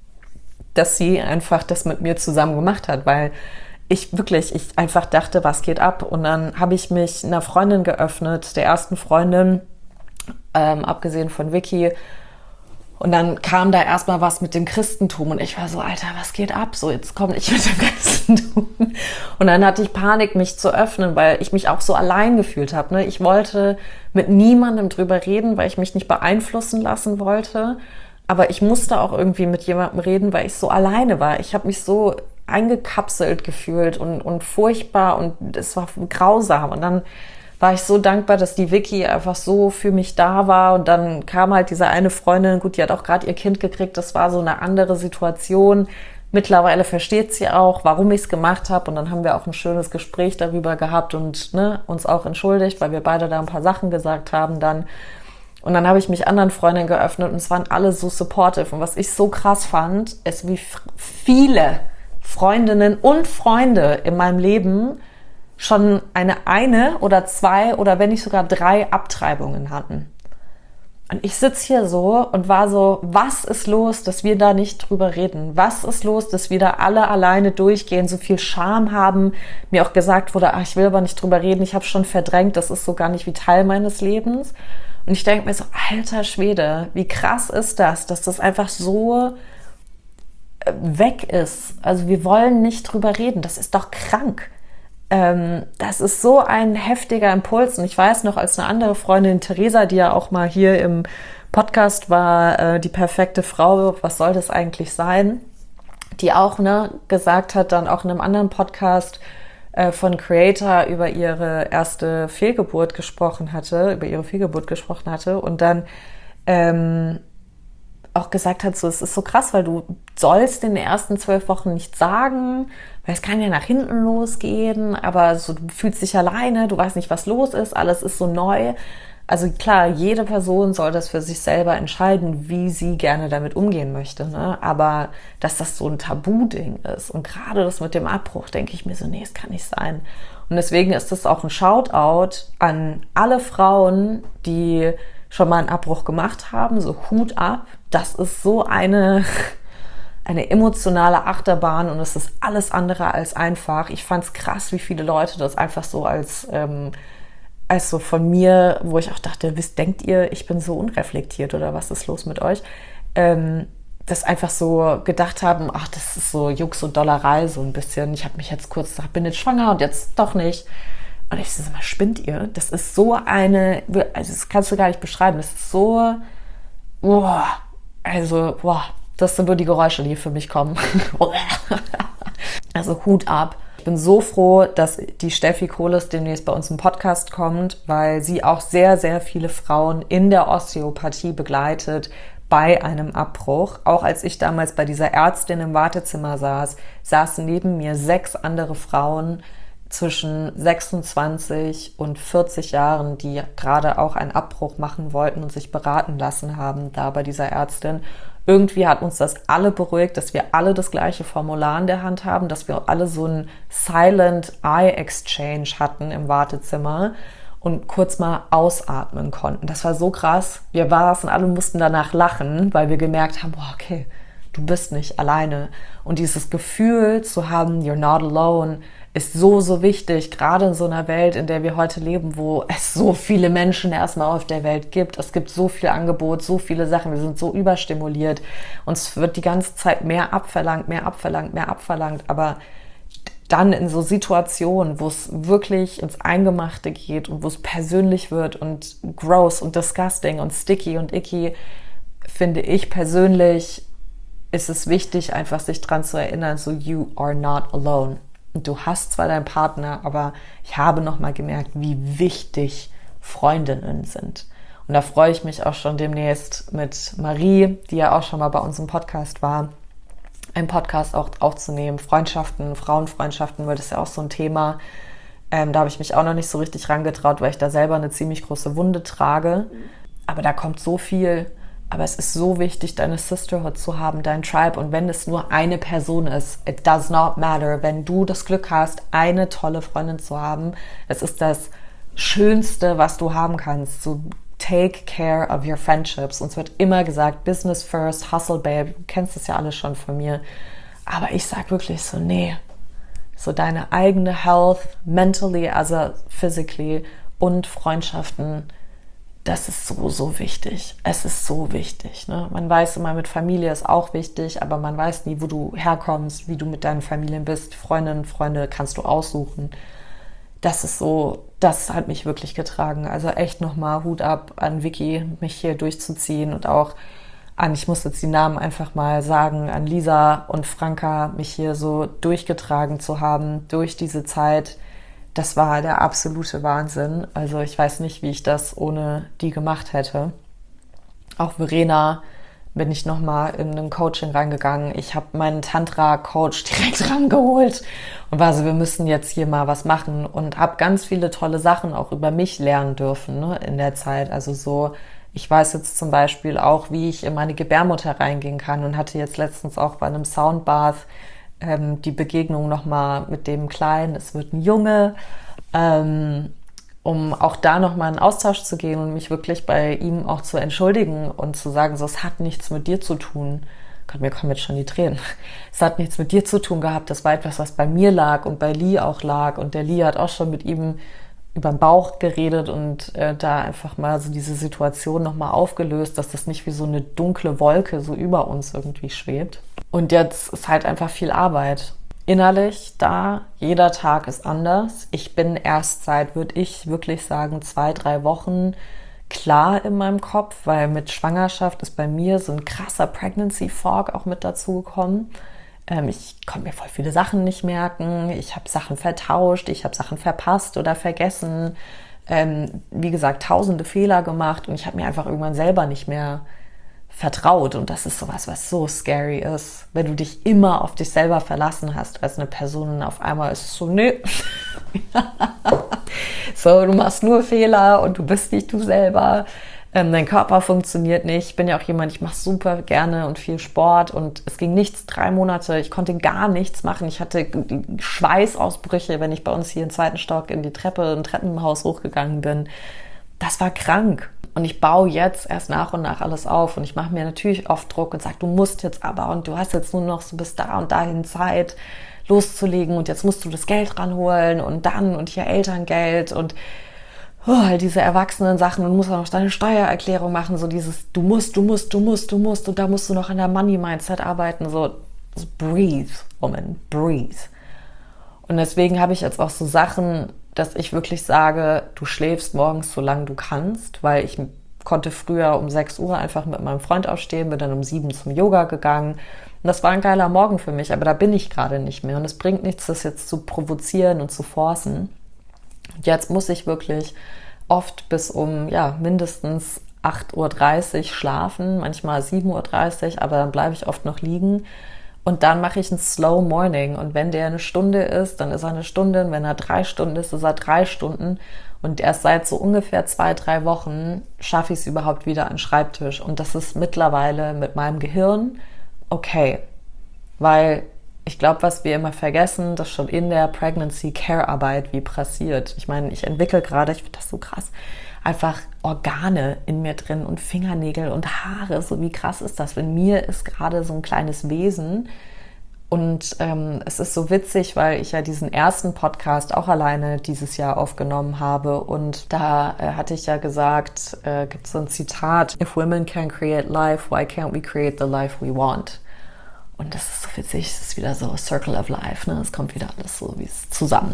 dass sie einfach das mit mir zusammen gemacht hat, weil ich einfach dachte, was geht ab? Und dann habe ich mich einer Freundin geöffnet, der ersten Freundin, abgesehen von Vicky. Und dann kam da erstmal was mit dem Christentum und ich war so, Alter, was geht ab? So, jetzt komm ich mit dem Christentum. Und dann hatte ich Panik, mich zu öffnen, weil ich mich auch so allein gefühlt habe. Ne? Ich wollte mit niemandem drüber reden, weil ich mich nicht beeinflussen lassen wollte. Aber ich musste auch irgendwie mit jemandem reden, weil ich so alleine war. Ich habe mich so eingekapselt gefühlt und furchtbar und es war grausam. Und dann war ich so dankbar, dass die Vicky einfach so für mich da war. Und dann kam halt diese eine Freundin, gut, die hat auch gerade ihr Kind gekriegt, das war so eine andere Situation. Mittlerweile versteht sie auch, warum ich es gemacht habe. Und dann haben wir auch ein schönes Gespräch darüber gehabt und uns auch entschuldigt, weil wir beide da ein paar Sachen gesagt haben dann. Und dann habe ich mich anderen Freundinnen geöffnet und es waren alle so supportive. Und was ich so krass fand, ist, wie viele Freundinnen und Freunde in meinem Leben schon eine oder 2 oder wenn nicht sogar 3 Abtreibungen hatten. Und ich sitze hier so und war so, was ist los, dass wir da nicht drüber reden? Was ist los, dass wir da alle alleine durchgehen, so viel Scham haben? Mir auch gesagt wurde, ach, ich will aber nicht drüber reden, ich habe schon verdrängt, das ist so gar nicht wie Teil meines Lebens. Und ich denke mir so, alter Schwede, wie krass ist das, dass das einfach so weg ist. Also wir wollen nicht drüber reden, das ist doch krank. Das ist so ein heftiger Impuls. Und ich weiß noch, als eine andere Freundin, Theresa, die ja auch mal hier im Podcast war, die perfekte Frau, was soll das eigentlich sein? die auch gesagt hat, dann auch in einem anderen Podcast von Creator über ihre erste Fehlgeburt gesprochen hatte, und dann auch gesagt hat, so, es ist so krass, weil du sollst in den ersten 12 Wochen nichts sagen, weil es kann ja nach hinten losgehen, aber so, du fühlst dich alleine, du weißt nicht, was los ist, alles ist so neu. Also klar, jede Person soll das für sich selber entscheiden, wie sie gerne damit umgehen möchte, ne? Aber dass das so ein Tabu-Ding ist und gerade das mit dem Abbruch, denke ich mir so, nee, es kann nicht sein. Und deswegen ist das auch ein Shoutout an alle Frauen, die schon mal einen Abbruch gemacht haben, so Hut ab. Das ist so eine emotionale Achterbahn und es ist alles andere als einfach. Ich fand's krass, wie viele Leute das einfach so als so von mir, wo ich auch dachte, denkt ihr, ich bin so unreflektiert oder was ist los mit euch? Das einfach so gedacht haben, ach, das ist so Jux und Dollerei so ein bisschen. Ich habe mich jetzt kurz gesagt, bin jetzt schwanger und jetzt doch nicht. Und ich sag mal, spinnt ihr? Das ist so also das kannst du gar nicht beschreiben. Das ist so, das sind nur die Geräusche, die für mich kommen. Also Hut ab. Ich bin so froh, dass die Steffi Kohles demnächst bei uns im Podcast kommt, weil sie auch sehr, sehr viele Frauen in der Osteopathie begleitet bei einem Abbruch. Auch als ich damals bei dieser Ärztin im Wartezimmer saßen neben mir 6 andere Frauen zwischen 26 und 40 Jahren, die gerade auch einen Abbruch machen wollten und sich beraten lassen haben, da bei dieser Ärztin. Irgendwie hat uns das alle beruhigt, dass wir alle das gleiche Formular in der Hand haben, dass wir alle so einen Silent Eye Exchange hatten im Wartezimmer und kurz mal ausatmen konnten. Das war so krass. Wir saßen alle und mussten danach lachen, weil wir gemerkt haben, boah, okay, du bist nicht alleine. Und dieses Gefühl zu haben, you're not alone, ist so, so wichtig, gerade in so einer Welt, in der wir heute leben, wo es so viele Menschen erstmal auf der Welt gibt. Es gibt so viel Angebot, so viele Sachen, wir sind so überstimuliert. Uns wird die ganze Zeit mehr abverlangt. Aber dann in so Situationen, wo es wirklich ins Eingemachte geht und wo es persönlich wird und gross und disgusting und sticky und icky, finde ich persönlich, ist es wichtig, einfach sich dran zu erinnern, so you are not alone. Und du hast zwar deinen Partner, aber ich habe nochmal gemerkt, wie wichtig Freundinnen sind. Und da freue ich mich auch schon demnächst mit Marie, die ja auch schon mal bei uns im Podcast war, einen Podcast auch aufzunehmen. Freundschaften, Frauenfreundschaften, weil das ist ja auch so ein Thema. Da habe ich mich auch noch nicht so richtig rangetraut, weil ich da selber eine ziemlich große Wunde trage. Aber da kommt so viel. Aber es ist so wichtig, deine Sisterhood zu haben, dein Tribe. Und wenn es nur eine Person ist, it does not matter. Wenn du das Glück hast, eine tolle Freundin zu haben, es ist das Schönste, was du haben kannst. So take care of your friendships. Uns wird immer gesagt, Business first, hustle babe. Du kennst das ja alles schon von mir. Aber ich sag wirklich so, nee. So deine eigene Health, mentally, also physically und Freundschaften, das ist so, so wichtig. Es ist so wichtig. Ne? Man weiß immer, mit Familie ist auch wichtig, aber man weiß nie, wo du herkommst, wie du mit deinen Familien bist. Freundinnen, Freunde kannst du aussuchen. Das ist so, das hat mich wirklich getragen. Also echt nochmal Hut ab an Vicky, mich hier durchzuziehen und auch an, ich muss jetzt die Namen einfach mal sagen, an Lisa und Franka, mich hier so durchgetragen zu haben durch diese Zeit. Das war der absolute Wahnsinn. Also ich weiß nicht, wie ich das ohne die gemacht hätte. Auch Verena bin ich nochmal in ein Coaching reingegangen. Ich habe meinen Tantra-Coach direkt rangeholt und war so, wir müssen jetzt hier mal was machen und habe ganz viele tolle Sachen auch über mich lernen dürfen, ne, in der Zeit. Also so, ich weiß jetzt zum Beispiel auch, wie ich in meine Gebärmutter reingehen kann und hatte jetzt letztens auch bei einem Soundbath die Begegnung nochmal mit dem Kleinen, es wird ein Junge, um auch da nochmal in Austausch zu gehen und mich wirklich bei ihm auch zu entschuldigen und zu sagen, so, es hat nichts mit dir zu tun. Gott, mir kommen jetzt schon die Tränen. Es hat nichts mit dir zu tun gehabt, das war etwas, was bei mir lag und bei Lee auch lag und der Lee hat auch schon mit ihm über den Bauch geredet und da einfach mal so diese Situation nochmal aufgelöst, dass das nicht wie so eine dunkle Wolke so über uns irgendwie schwebt. Und jetzt ist halt einfach viel Arbeit. Innerlich da, jeder Tag ist anders. Ich bin erst seit, würde ich wirklich sagen, 2-3 Wochen klar in meinem Kopf, weil mit Schwangerschaft ist bei mir so ein krasser Pregnancy Fog auch mit dazu gekommen. Ich konnte mir voll viele Sachen nicht merken. Ich habe Sachen vertauscht, ich habe Sachen verpasst oder vergessen. Wie gesagt, tausende Fehler gemacht und ich habe mir einfach irgendwann selber nicht mehr vertraut. Und das ist sowas, was so scary ist, wenn du dich immer auf dich selber verlassen hast als eine Person und auf einmal ist es so, nee. So, du machst nur Fehler und du bist nicht du selber. Dein Körper funktioniert nicht. Ich bin ja auch jemand, ich mache super gerne und viel Sport und es ging nichts, 3 Monate, ich konnte gar nichts machen. Ich hatte Schweißausbrüche, wenn ich bei uns hier im 2. Stock in die Treppe, im Treppenhaus hochgegangen bin. Das war krank. Und ich baue jetzt erst nach und nach alles auf und ich mache mir natürlich oft Druck und sage, du musst jetzt aber und du hast jetzt nur noch so bis da und dahin Zeit loszulegen und jetzt musst du das Geld ranholen und dann und hier Elterngeld und all diese erwachsenen Sachen und musst auch noch deine Steuererklärung machen, so dieses du musst und da musst du noch an der Money-Mindset arbeiten, so breathe, woman, breathe. Und deswegen habe ich jetzt auch so Sachen, dass ich wirklich sage, du schläfst morgens so lange du kannst, weil ich konnte früher um 6 Uhr einfach mit meinem Freund aufstehen, bin dann um 7 zum Yoga gegangen und das war ein geiler Morgen für mich, aber da bin ich gerade nicht mehr und es bringt nichts, das jetzt zu provozieren und zu forcen. Jetzt muss ich wirklich oft bis um mindestens 8:30 Uhr schlafen, manchmal 7:30 Uhr, aber dann bleibe ich oft noch liegen. Und dann mache ich einen Slow Morning. Und wenn der 1 Stunde ist, dann ist er 1 Stunde. Und wenn er 3 Stunden ist, ist er 3 Stunden. Und erst seit so ungefähr 2-3 Wochen schaffe ich es überhaupt wieder an den Schreibtisch. Und das ist mittlerweile mit meinem Gehirn okay. Weil ich glaube, was wir immer vergessen, dass schon in der Pregnancy-Care-Arbeit wie passiert. Ich meine, ich entwickle gerade, ich finde das so krass, einfach Organe in mir drin und Fingernägel und Haare. So wie krass ist das? Wenn mir ist gerade so ein kleines Wesen. Und es ist so witzig, weil ich ja diesen ersten Podcast auch alleine dieses Jahr aufgenommen habe. Und da hatte ich ja gesagt, gibt es so ein Zitat, If women can create life, why can't we create the life we want? Und das ist so witzig, es ist wieder so Circle of Life, ne? Es kommt wieder alles so wie es zusammen.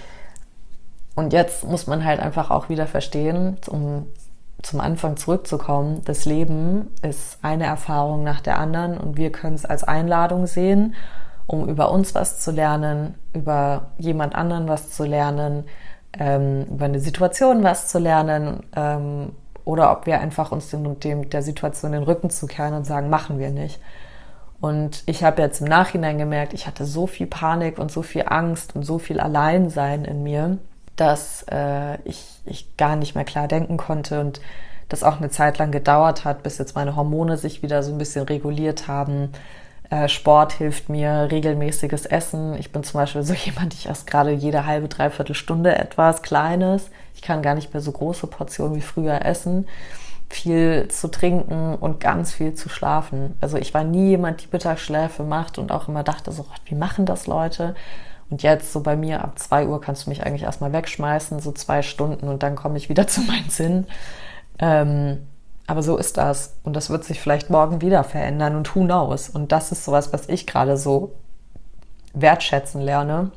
Und jetzt muss man halt einfach auch wieder verstehen, um zum Anfang zurückzukommen, das Leben ist eine Erfahrung nach der anderen und wir können es als Einladung sehen, um über uns was zu lernen, über jemand anderen was zu lernen, über eine Situation was zu lernen, oder ob wir einfach uns der Situation den Rücken zukehren und sagen, machen wir nicht. Und ich habe jetzt im Nachhinein gemerkt, ich hatte so viel Panik und so viel Angst und so viel Alleinsein in mir, dass ich gar nicht mehr klar denken konnte und das auch eine Zeit lang gedauert hat, bis jetzt meine Hormone sich wieder so ein bisschen reguliert haben. Sport hilft mir, regelmäßiges Essen. Ich bin zum Beispiel so jemand, ich esse gerade jede halbe, dreiviertel Stunde etwas Kleines. Ich kann gar nicht mehr so große Portionen wie früher essen. Viel zu trinken und ganz viel zu schlafen. Also ich war nie jemand, die Mittagsschläfe macht und auch immer dachte so, wie machen das Leute? Und jetzt so bei mir ab 2 Uhr kannst du mich eigentlich erstmal wegschmeißen, so 2 Stunden und dann komme ich wieder zu meinem Sinn. Aber so ist das. Und das wird sich vielleicht morgen wieder verändern und who knows? Und das ist sowas, was ich gerade so wertschätzen lerne.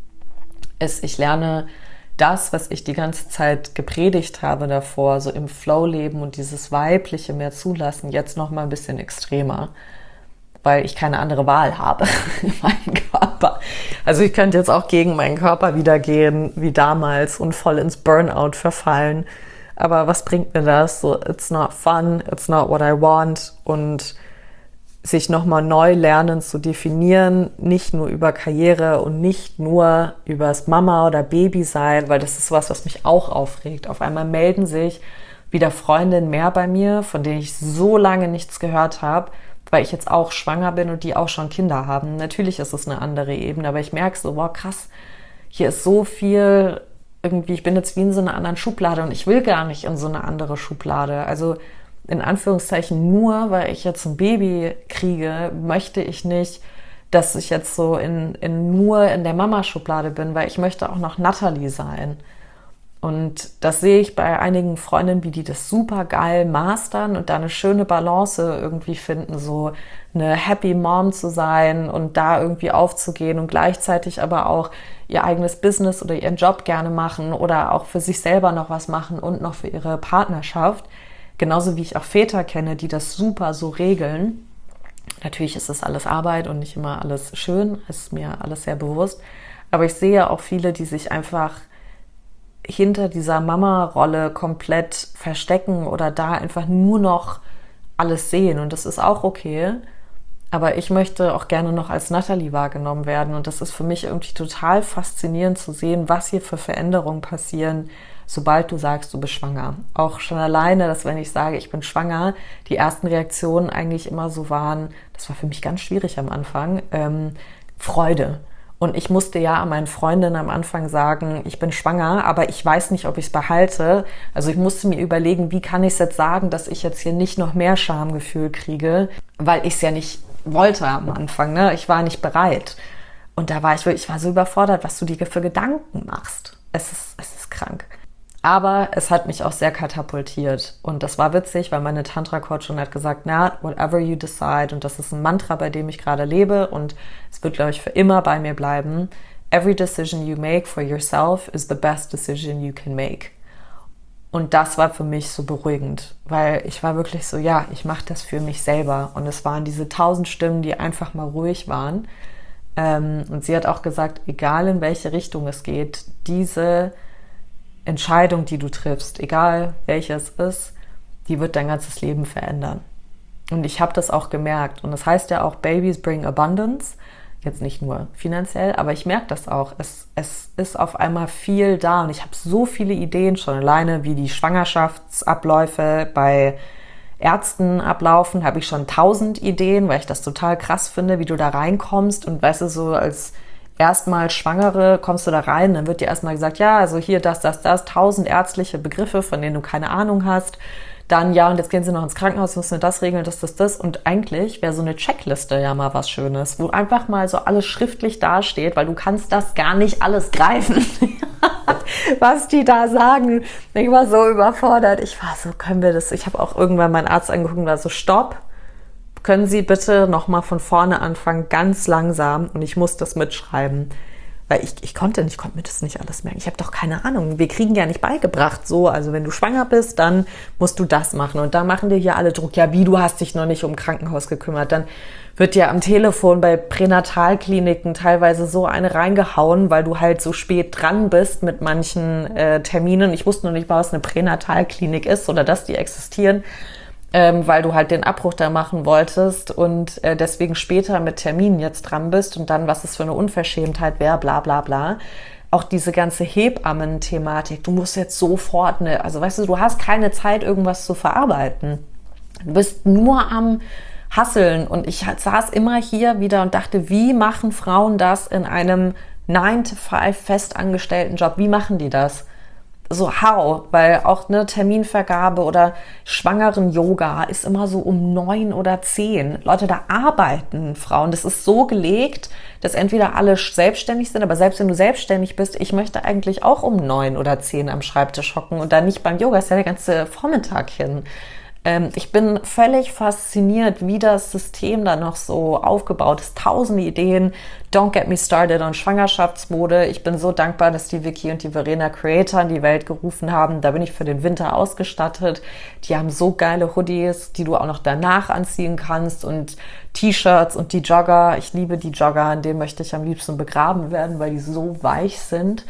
Ich lerne das, was ich die ganze Zeit gepredigt habe davor, so im Flow leben und dieses Weibliche mehr zulassen, jetzt noch mal ein bisschen extremer, weil ich keine andere Wahl habe in meinem Körper. Also ich könnte jetzt auch gegen meinen Körper wieder gehen, wie damals, und voll ins Burnout verfallen. Aber was bringt mir das? So, it's not fun, it's not what I want. Und sich nochmal neu lernen zu definieren, nicht nur über Karriere und nicht nur über das Mama oder Baby sein, weil das ist was mich auch aufregt. Auf einmal melden sich wieder Freundinnen mehr bei mir, von denen ich so lange nichts gehört habe, weil ich jetzt auch schwanger bin und die auch schon Kinder haben. Natürlich ist es eine andere Ebene, aber ich merke so, wow, krass, hier ist so viel irgendwie, ich bin jetzt wie in so einer anderen Schublade und ich will gar nicht in so eine andere Schublade. Also in Anführungszeichen nur, weil ich jetzt ein Baby kriege, möchte ich nicht, dass ich jetzt so nur in der Mama-Schublade bin, weil ich möchte auch noch Natalie sein. Und das sehe ich bei einigen Freundinnen, wie die das super geil mastern und da eine schöne Balance irgendwie finden, so eine Happy Mom zu sein und da irgendwie aufzugehen und gleichzeitig aber auch ihr eigenes Business oder ihren Job gerne machen oder auch für sich selber noch was machen und noch für ihre Partnerschaft. Genauso wie ich auch Väter kenne, die das super so regeln. Natürlich ist das alles Arbeit und nicht immer alles schön, ist mir alles sehr bewusst. Aber ich sehe auch viele, die sich einfach hinter dieser Mama-Rolle komplett verstecken oder da einfach nur noch alles sehen. Und das ist auch okay. Aber ich möchte auch gerne noch als Natalie wahrgenommen werden. Und das ist für mich irgendwie total faszinierend zu sehen, was hier für Veränderungen passieren, sobald du sagst, du bist schwanger. Auch schon alleine, dass wenn ich sage, ich bin schwanger, die ersten Reaktionen eigentlich immer so waren, das war für mich ganz schwierig am Anfang, Freude. Und ich musste ja meinen Freundinnen am Anfang sagen, ich bin schwanger, aber ich weiß nicht, ob ich es behalte. Also ich musste mir überlegen, wie kann ich es jetzt sagen, dass ich jetzt hier nicht noch mehr Schamgefühl kriege, weil ich es ja nicht wollte am Anfang. Ne? Ich war nicht bereit. Und da war ich war so überfordert, was du dir für Gedanken machst. Es ist krank. Aber es hat mich auch sehr katapultiert. Und das war witzig, weil meine Tantra-Coachin hat gesagt, na, whatever you decide, und das ist ein Mantra, bei dem ich gerade lebe, und es wird, glaube ich, für immer bei mir bleiben. Every decision you make for yourself is the best decision you can make. Und das war für mich so beruhigend, weil ich war wirklich so, ja, ich mache das für mich selber. Und es waren diese 1000 Stimmen, die einfach mal ruhig waren. Und sie hat auch gesagt, egal in welche Richtung es geht, diese Entscheidung, die du triffst, egal welche es ist, die wird dein ganzes Leben verändern. Und ich habe das auch gemerkt. Und das heißt ja auch, Babies bring abundance. Jetzt nicht nur finanziell, aber ich merke das auch. Es ist auf einmal viel da. Und ich habe so viele Ideen schon alleine, wie die Schwangerschaftsabläufe bei Ärzten ablaufen, habe ich schon 1000 Ideen, weil ich das total krass finde, wie du da reinkommst. Und weißt du, so als erstmal Schwangere kommst du da rein, dann wird dir erstmal gesagt, ja, also hier das, 1000 ärztliche Begriffe, von denen du keine Ahnung hast. Dann, ja, und jetzt gehen sie noch ins Krankenhaus, müssen das regeln, das. Und eigentlich wäre so eine Checkliste ja mal was Schönes, wo einfach mal so alles schriftlich dasteht, weil du kannst das gar nicht alles greifen, was die da sagen. Ich war so überfordert. Ich war so, können wir das? Ich habe auch irgendwann meinen Arzt angeguckt und war so, stopp. Können Sie bitte nochmal von vorne anfangen, ganz langsam, und ich muss das mitschreiben. Weil ich konnte mir das nicht alles merken. Ich habe doch keine Ahnung. Wir kriegen ja nicht beigebracht, so, also wenn du schwanger bist, dann musst du das machen. Und da machen dir hier alle Druck, ja, wie, du hast dich noch nicht um Krankenhaus gekümmert. Dann wird dir am Telefon bei Pränatalkliniken teilweise so eine reingehauen, weil du halt so spät dran bist mit manchen Terminen. Ich wusste noch nicht mal, was eine Pränatalklinik ist oder dass die existieren. Weil du halt den Abbruch da machen wolltest und deswegen später mit Terminen jetzt dran bist und dann, was es für eine Unverschämtheit wäre, bla bla bla. Auch diese ganze Hebammen-Thematik, du musst jetzt sofort also weißt du hast keine Zeit, irgendwas zu verarbeiten. Du bist nur am Hasseln, und ich saß immer hier wieder und dachte, wie machen Frauen das in einem 9-to-5 festangestellten Job? Wie machen die das? So, how? Weil auch eine Terminvergabe oder Schwangeren-Yoga ist immer so um 9 oder 10. Leute, da arbeiten Frauen. Das ist so gelegt, dass entweder alle selbstständig sind, aber selbst wenn du selbstständig bist, ich möchte eigentlich auch um 9 oder 10 am Schreibtisch hocken und dann nicht beim Yoga, ist ja der ganze Vormittag hin. Ich bin völlig fasziniert, wie das System da noch so aufgebaut ist. 1000 Ideen. Don't get me started on Schwangerschaftsmode. Ich bin so dankbar, dass die Vicky und die Verena Creator in die Welt gerufen haben. Da bin ich für den Winter ausgestattet. Die haben so geile Hoodies, die du auch noch danach anziehen kannst, und T-Shirts und die Jogger. Ich liebe die Jogger, in denen möchte ich am liebsten begraben werden, weil die so weich sind.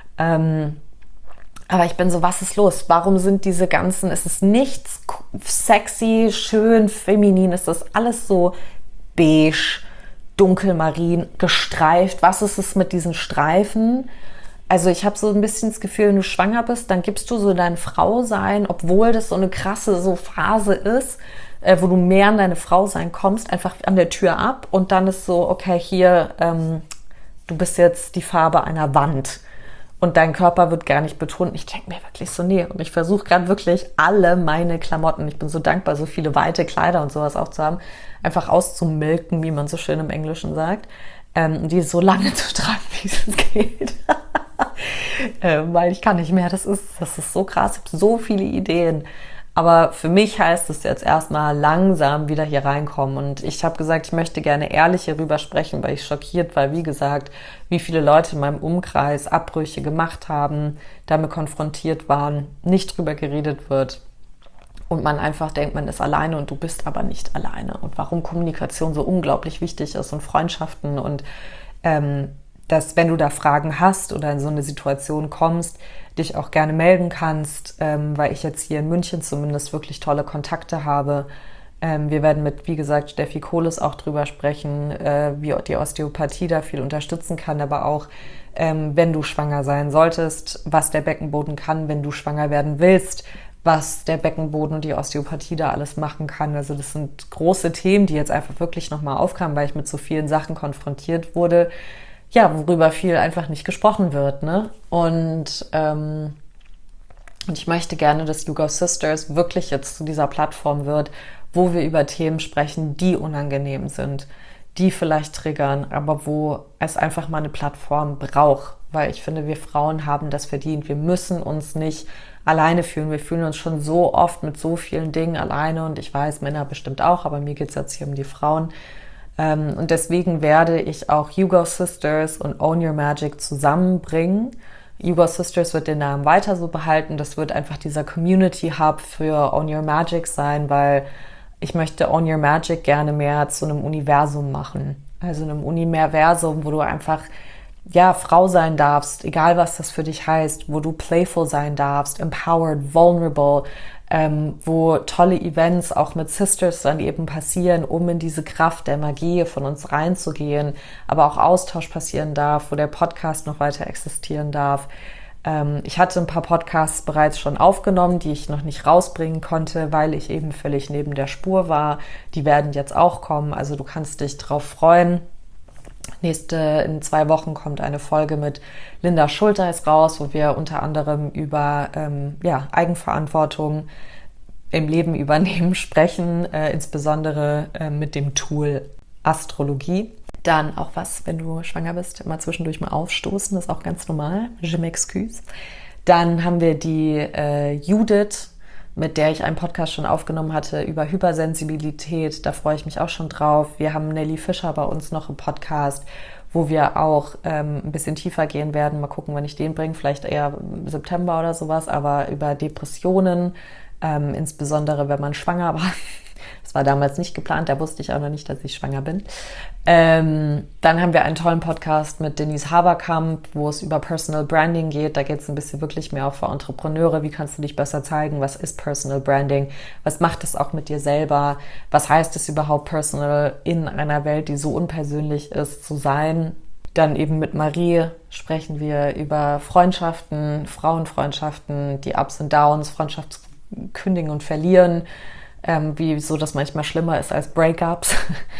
Aber ich bin so, was ist los? Warum sind diese ganzen, es ist nichts sexy, schön, feminin, es ist alles so beige, dunkelmarin, gestreift. Was ist es mit diesen Streifen? Also ich habe so ein bisschen das Gefühl, wenn du schwanger bist, dann gibst du so dein Frausein, obwohl das so eine krasse so Phase ist, wo du mehr in deine Frausein kommst, einfach an der Tür ab, und dann ist so, okay, hier, du bist jetzt die Farbe einer Wand. Und dein Körper wird gar nicht betont. Ich denke mir wirklich so, nee. Und ich versuche gerade wirklich alle meine Klamotten, ich bin so dankbar, so viele weite Kleider und sowas auch zu haben, einfach auszumilken, wie man so schön im Englischen sagt. Die so lange zu tragen, wie es geht. Weil ich kann nicht mehr. Das ist so krass. Ich habe so viele Ideen. Aber für mich heißt es jetzt erstmal langsam wieder hier reinkommen. Und ich habe gesagt, ich möchte gerne ehrlich hierüber sprechen, weil ich schockiert war, wie gesagt, wie viele Leute in meinem Umkreis Abbrüche gemacht haben, damit konfrontiert waren, nicht drüber geredet wird. und man einfach denkt, man ist alleine und du bist aber nicht alleine. Und warum Kommunikation so unglaublich wichtig ist und Freundschaften und dass, wenn du da Fragen hast oder in so eine Situation kommst, dich auch gerne melden kannst, weil ich jetzt hier in München zumindest wirklich tolle Kontakte habe. Wir werden mit, wie gesagt, Steffi Kohles auch drüber sprechen, wie die Osteopathie da viel unterstützen kann, aber auch, wenn du schwanger sein solltest, was der Beckenboden kann, wenn du schwanger werden willst, was der Beckenboden und die Osteopathie da alles machen kann. Also das sind große Themen, die jetzt einfach wirklich nochmal aufkamen, weil ich mit so vielen Sachen konfrontiert wurde, ja, worüber viel einfach nicht gesprochen wird, ne? Und ich möchte gerne, dass YouGo Sisters wirklich jetzt zu dieser Plattform wird, wo wir über Themen sprechen, die unangenehm sind, die vielleicht triggern, aber wo es einfach mal eine Plattform braucht. Weil ich finde, wir Frauen haben das verdient. Wir müssen uns nicht alleine fühlen. Wir fühlen uns schon so oft mit so vielen Dingen alleine und ich weiß, Männer bestimmt auch, aber mir geht es jetzt hier um die Frauen. Und deswegen werde ich auch YouGo Sisters und Own Your Magic zusammenbringen. YouGo Sisters wird den Namen weiter so behalten. Das wird einfach dieser Community Hub für Own Your Magic sein, weil ich möchte Own Your Magic gerne mehr zu einem Universum machen. Also einem Universum, wo du einfach, ja, Frau sein darfst, egal was das für dich heißt, wo du playful sein darfst, empowered, vulnerable, wo tolle Events auch mit Sisters dann eben passieren, um in diese Kraft der Magie von uns reinzugehen, aber auch Austausch passieren darf, wo der Podcast noch weiter existieren darf. Ich hatte ein paar Podcasts bereits schon aufgenommen, die ich noch nicht rausbringen konnte, weil ich eben völlig neben der Spur war. Die werden jetzt auch kommen, also du kannst dich drauf freuen. In 2 Wochen kommt eine Folge mit Linda Schulteis raus, wo wir unter anderem über Eigenverantwortung im Leben übernehmen sprechen, insbesondere mit dem Tool Astrologie. Dann auch was, wenn du schwanger bist, immer zwischendurch mal aufstoßen, das ist auch ganz normal. Je m'excuse. Dann haben wir die Judith, mit der ich einen Podcast schon aufgenommen hatte über Hypersensibilität. Da freue ich mich auch schon drauf. Wir haben Nelly Fischer bei uns noch im Podcast, wo wir auch ein bisschen tiefer gehen werden. Mal gucken, wann ich den bringe. Vielleicht eher im September oder sowas. Aber über Depressionen, insbesondere wenn man schwanger war. Das war damals nicht geplant, da wusste ich auch noch nicht, dass ich schwanger bin. Dann haben wir einen tollen Podcast mit Denise Haberkamp, wo es über Personal Branding geht. Da geht es ein bisschen wirklich mehr auch für Entrepreneure. Wie kannst du dich besser zeigen? Was ist Personal Branding? Was macht es auch mit dir selber? Was heißt es überhaupt, personal in einer Welt, die so unpersönlich ist, zu sein? Dann eben mit Marie sprechen wir über Freundschaften, Frauenfreundschaften, die Ups und Downs, Freundschaftskündigen und Verlieren. Wieso das manchmal schlimmer ist als Breakups.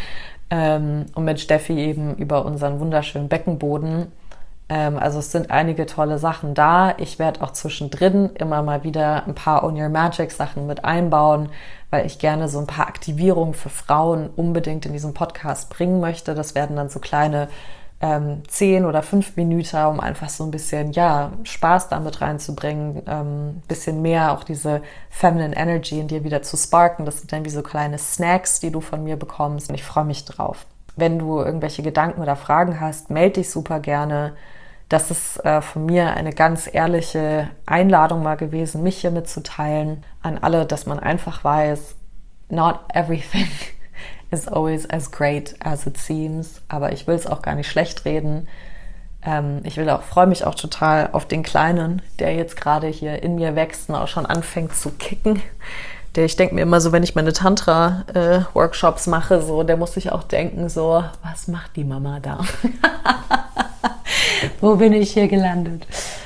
Und mit Steffi eben über unseren wunderschönen Beckenboden. Also es sind einige tolle Sachen da. Ich werde auch zwischendrin immer mal wieder ein paar Own Your Magic Sachen mit einbauen, weil ich gerne so ein paar Aktivierungen für Frauen unbedingt in diesem Podcast bringen möchte. Das werden dann so kleine 10 oder 5 Minuten, um einfach so ein bisschen, Spaß damit reinzubringen, ein bisschen mehr auch diese Feminine Energy in dir wieder zu sparken. Das sind dann wie so kleine Snacks, die du von mir bekommst und ich freue mich drauf. Wenn du irgendwelche Gedanken oder Fragen hast, melde dich super gerne. Das ist von mir eine ganz ehrliche Einladung mal gewesen, mich hier mitzuteilen an alle, dass man einfach weiß, not everything is always as great as it seems, aber ich will es auch gar nicht schlecht reden. Ich freue mich auch total auf den Kleinen, der jetzt gerade hier in mir wächst und auch schon anfängt zu kicken. Ich denke mir immer so, wenn ich meine Tantra-Workshops mache, so, der muss sich auch denken, so, was macht die Mama da? Wo bin ich hier gelandet?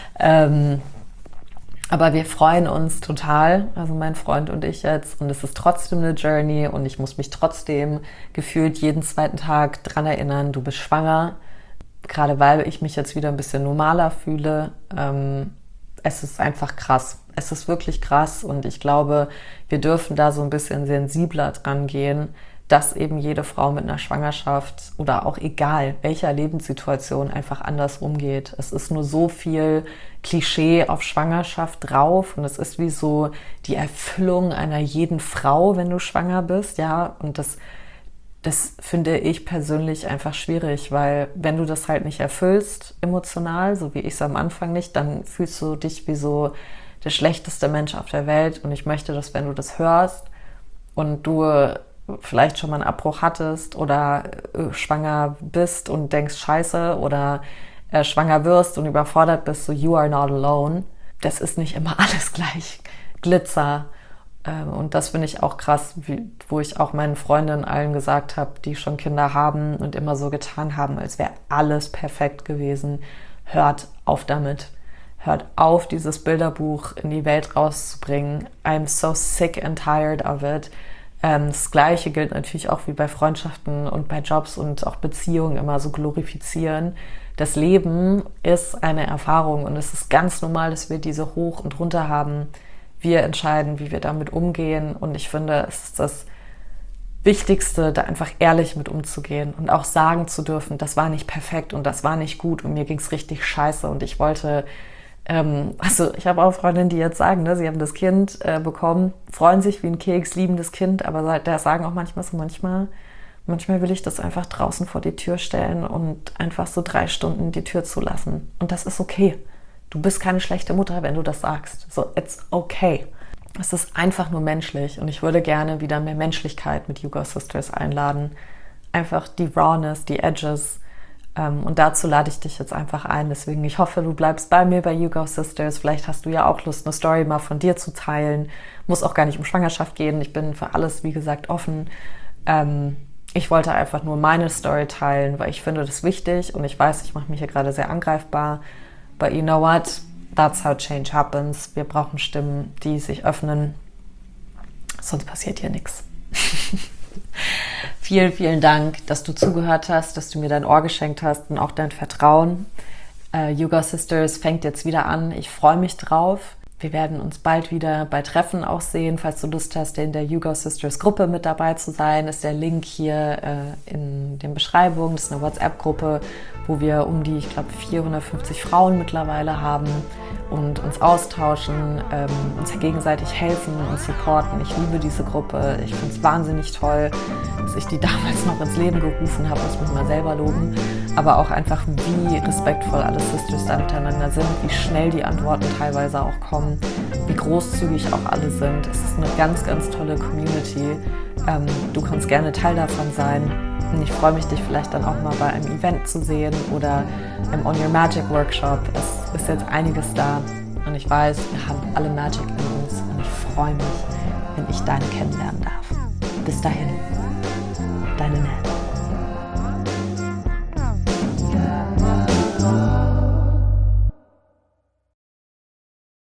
Aber wir freuen uns total, also mein Freund und ich jetzt. Und es ist trotzdem eine Journey und ich muss mich trotzdem gefühlt jeden 2. Tag dran erinnern, du bist schwanger. Gerade weil ich mich jetzt wieder ein bisschen normaler fühle. Es ist einfach krass. Es ist wirklich krass und ich glaube, wir dürfen da so ein bisschen sensibler dran gehen, dass eben jede Frau mit einer Schwangerschaft oder auch egal welcher Lebenssituation einfach anders umgeht. Es ist nur so viel Klischee auf Schwangerschaft drauf und es ist wie so die Erfüllung einer jeden Frau, wenn du schwanger bist, ja, und das finde ich persönlich einfach schwierig, weil wenn du das halt nicht erfüllst emotional, so wie ich es am Anfang nicht, dann fühlst du dich wie so der schlechteste Mensch auf der Welt und ich möchte, dass wenn du das hörst und du vielleicht schon mal einen Abbruch hattest oder schwanger bist und denkst Scheiße oder schwanger wirst und überfordert bist, so you are not alone. Das ist nicht immer alles gleich Glitzer. Und das finde ich auch krass, wo ich auch meinen Freundinnen allen gesagt habe, die schon Kinder haben und immer so getan haben, als wäre alles perfekt gewesen. Hört auf damit. Hört auf, dieses Bilderbuch in die Welt rauszubringen. I'm so sick and tired of it. Das Gleiche gilt natürlich auch wie bei Freundschaften und bei Jobs und auch Beziehungen immer so glorifizieren. Das Leben ist eine Erfahrung und es ist ganz normal, dass wir diese hoch und runter haben. Wir entscheiden, wie wir damit umgehen und ich finde, es ist das Wichtigste, da einfach ehrlich mit umzugehen und auch sagen zu dürfen, das war nicht perfekt und das war nicht gut und mir ging's richtig scheiße und ich wollte, ich habe auch Freundinnen, die jetzt sagen, ne, sie haben das Kind bekommen, freuen sich wie ein Keks, lieben das Kind, aber da sagen auch manchmal so, manchmal will ich das einfach draußen vor die Tür stellen und einfach so 3 Stunden die Tür zulassen und das ist okay. Du bist keine schlechte Mutter, wenn du das sagst. So, it's okay. Es ist einfach nur menschlich und ich würde gerne wieder mehr Menschlichkeit mit YouGo Sisters einladen. Einfach die Rawness, die Edges und dazu lade ich dich jetzt einfach ein. Deswegen, ich hoffe, du bleibst bei mir bei YouGo Sisters. Vielleicht hast du ja auch Lust, eine Story mal von dir zu teilen. Muss auch gar nicht um Schwangerschaft gehen. Ich bin für alles, wie gesagt, offen. Ich wollte einfach nur meine Story teilen, weil ich finde das wichtig und ich weiß, ich mache mich hier gerade sehr angreifbar. But you know what? That's how change happens. Wir brauchen Stimmen, die sich öffnen. Sonst passiert hier nichts. Vielen, vielen Dank, dass du zugehört hast, dass du mir dein Ohr geschenkt hast und auch dein Vertrauen. YouGo Sisters fängt jetzt wieder an. Ich freue mich drauf. Wir werden uns bald wieder bei Treffen auch sehen. Falls du Lust hast, in der YouGo Sisters Gruppe mit dabei zu sein, ist der Link hier in den Beschreibungen. Das ist eine WhatsApp-Gruppe, wo wir um die, ich glaube, 450 Frauen mittlerweile haben und uns austauschen, uns gegenseitig helfen und supporten. Ich liebe diese Gruppe. Ich finde es wahnsinnig toll, dass ich die damals noch ins Leben gerufen habe, muss mich mal selber loben. Aber auch einfach, wie respektvoll alle Sisters da miteinander sind, wie schnell die Antworten teilweise auch kommen, wie großzügig auch alle sind. Es ist eine ganz, ganz tolle Community. Du kannst gerne Teil davon sein. Und ich freue mich, dich vielleicht dann auch mal bei einem Event zu sehen oder im On Your Magic Workshop. Es ist jetzt einiges da und ich weiß, wir haben alle Magic in uns und ich freue mich, wenn ich deine kennenlernen darf. Bis dahin, deine Nat.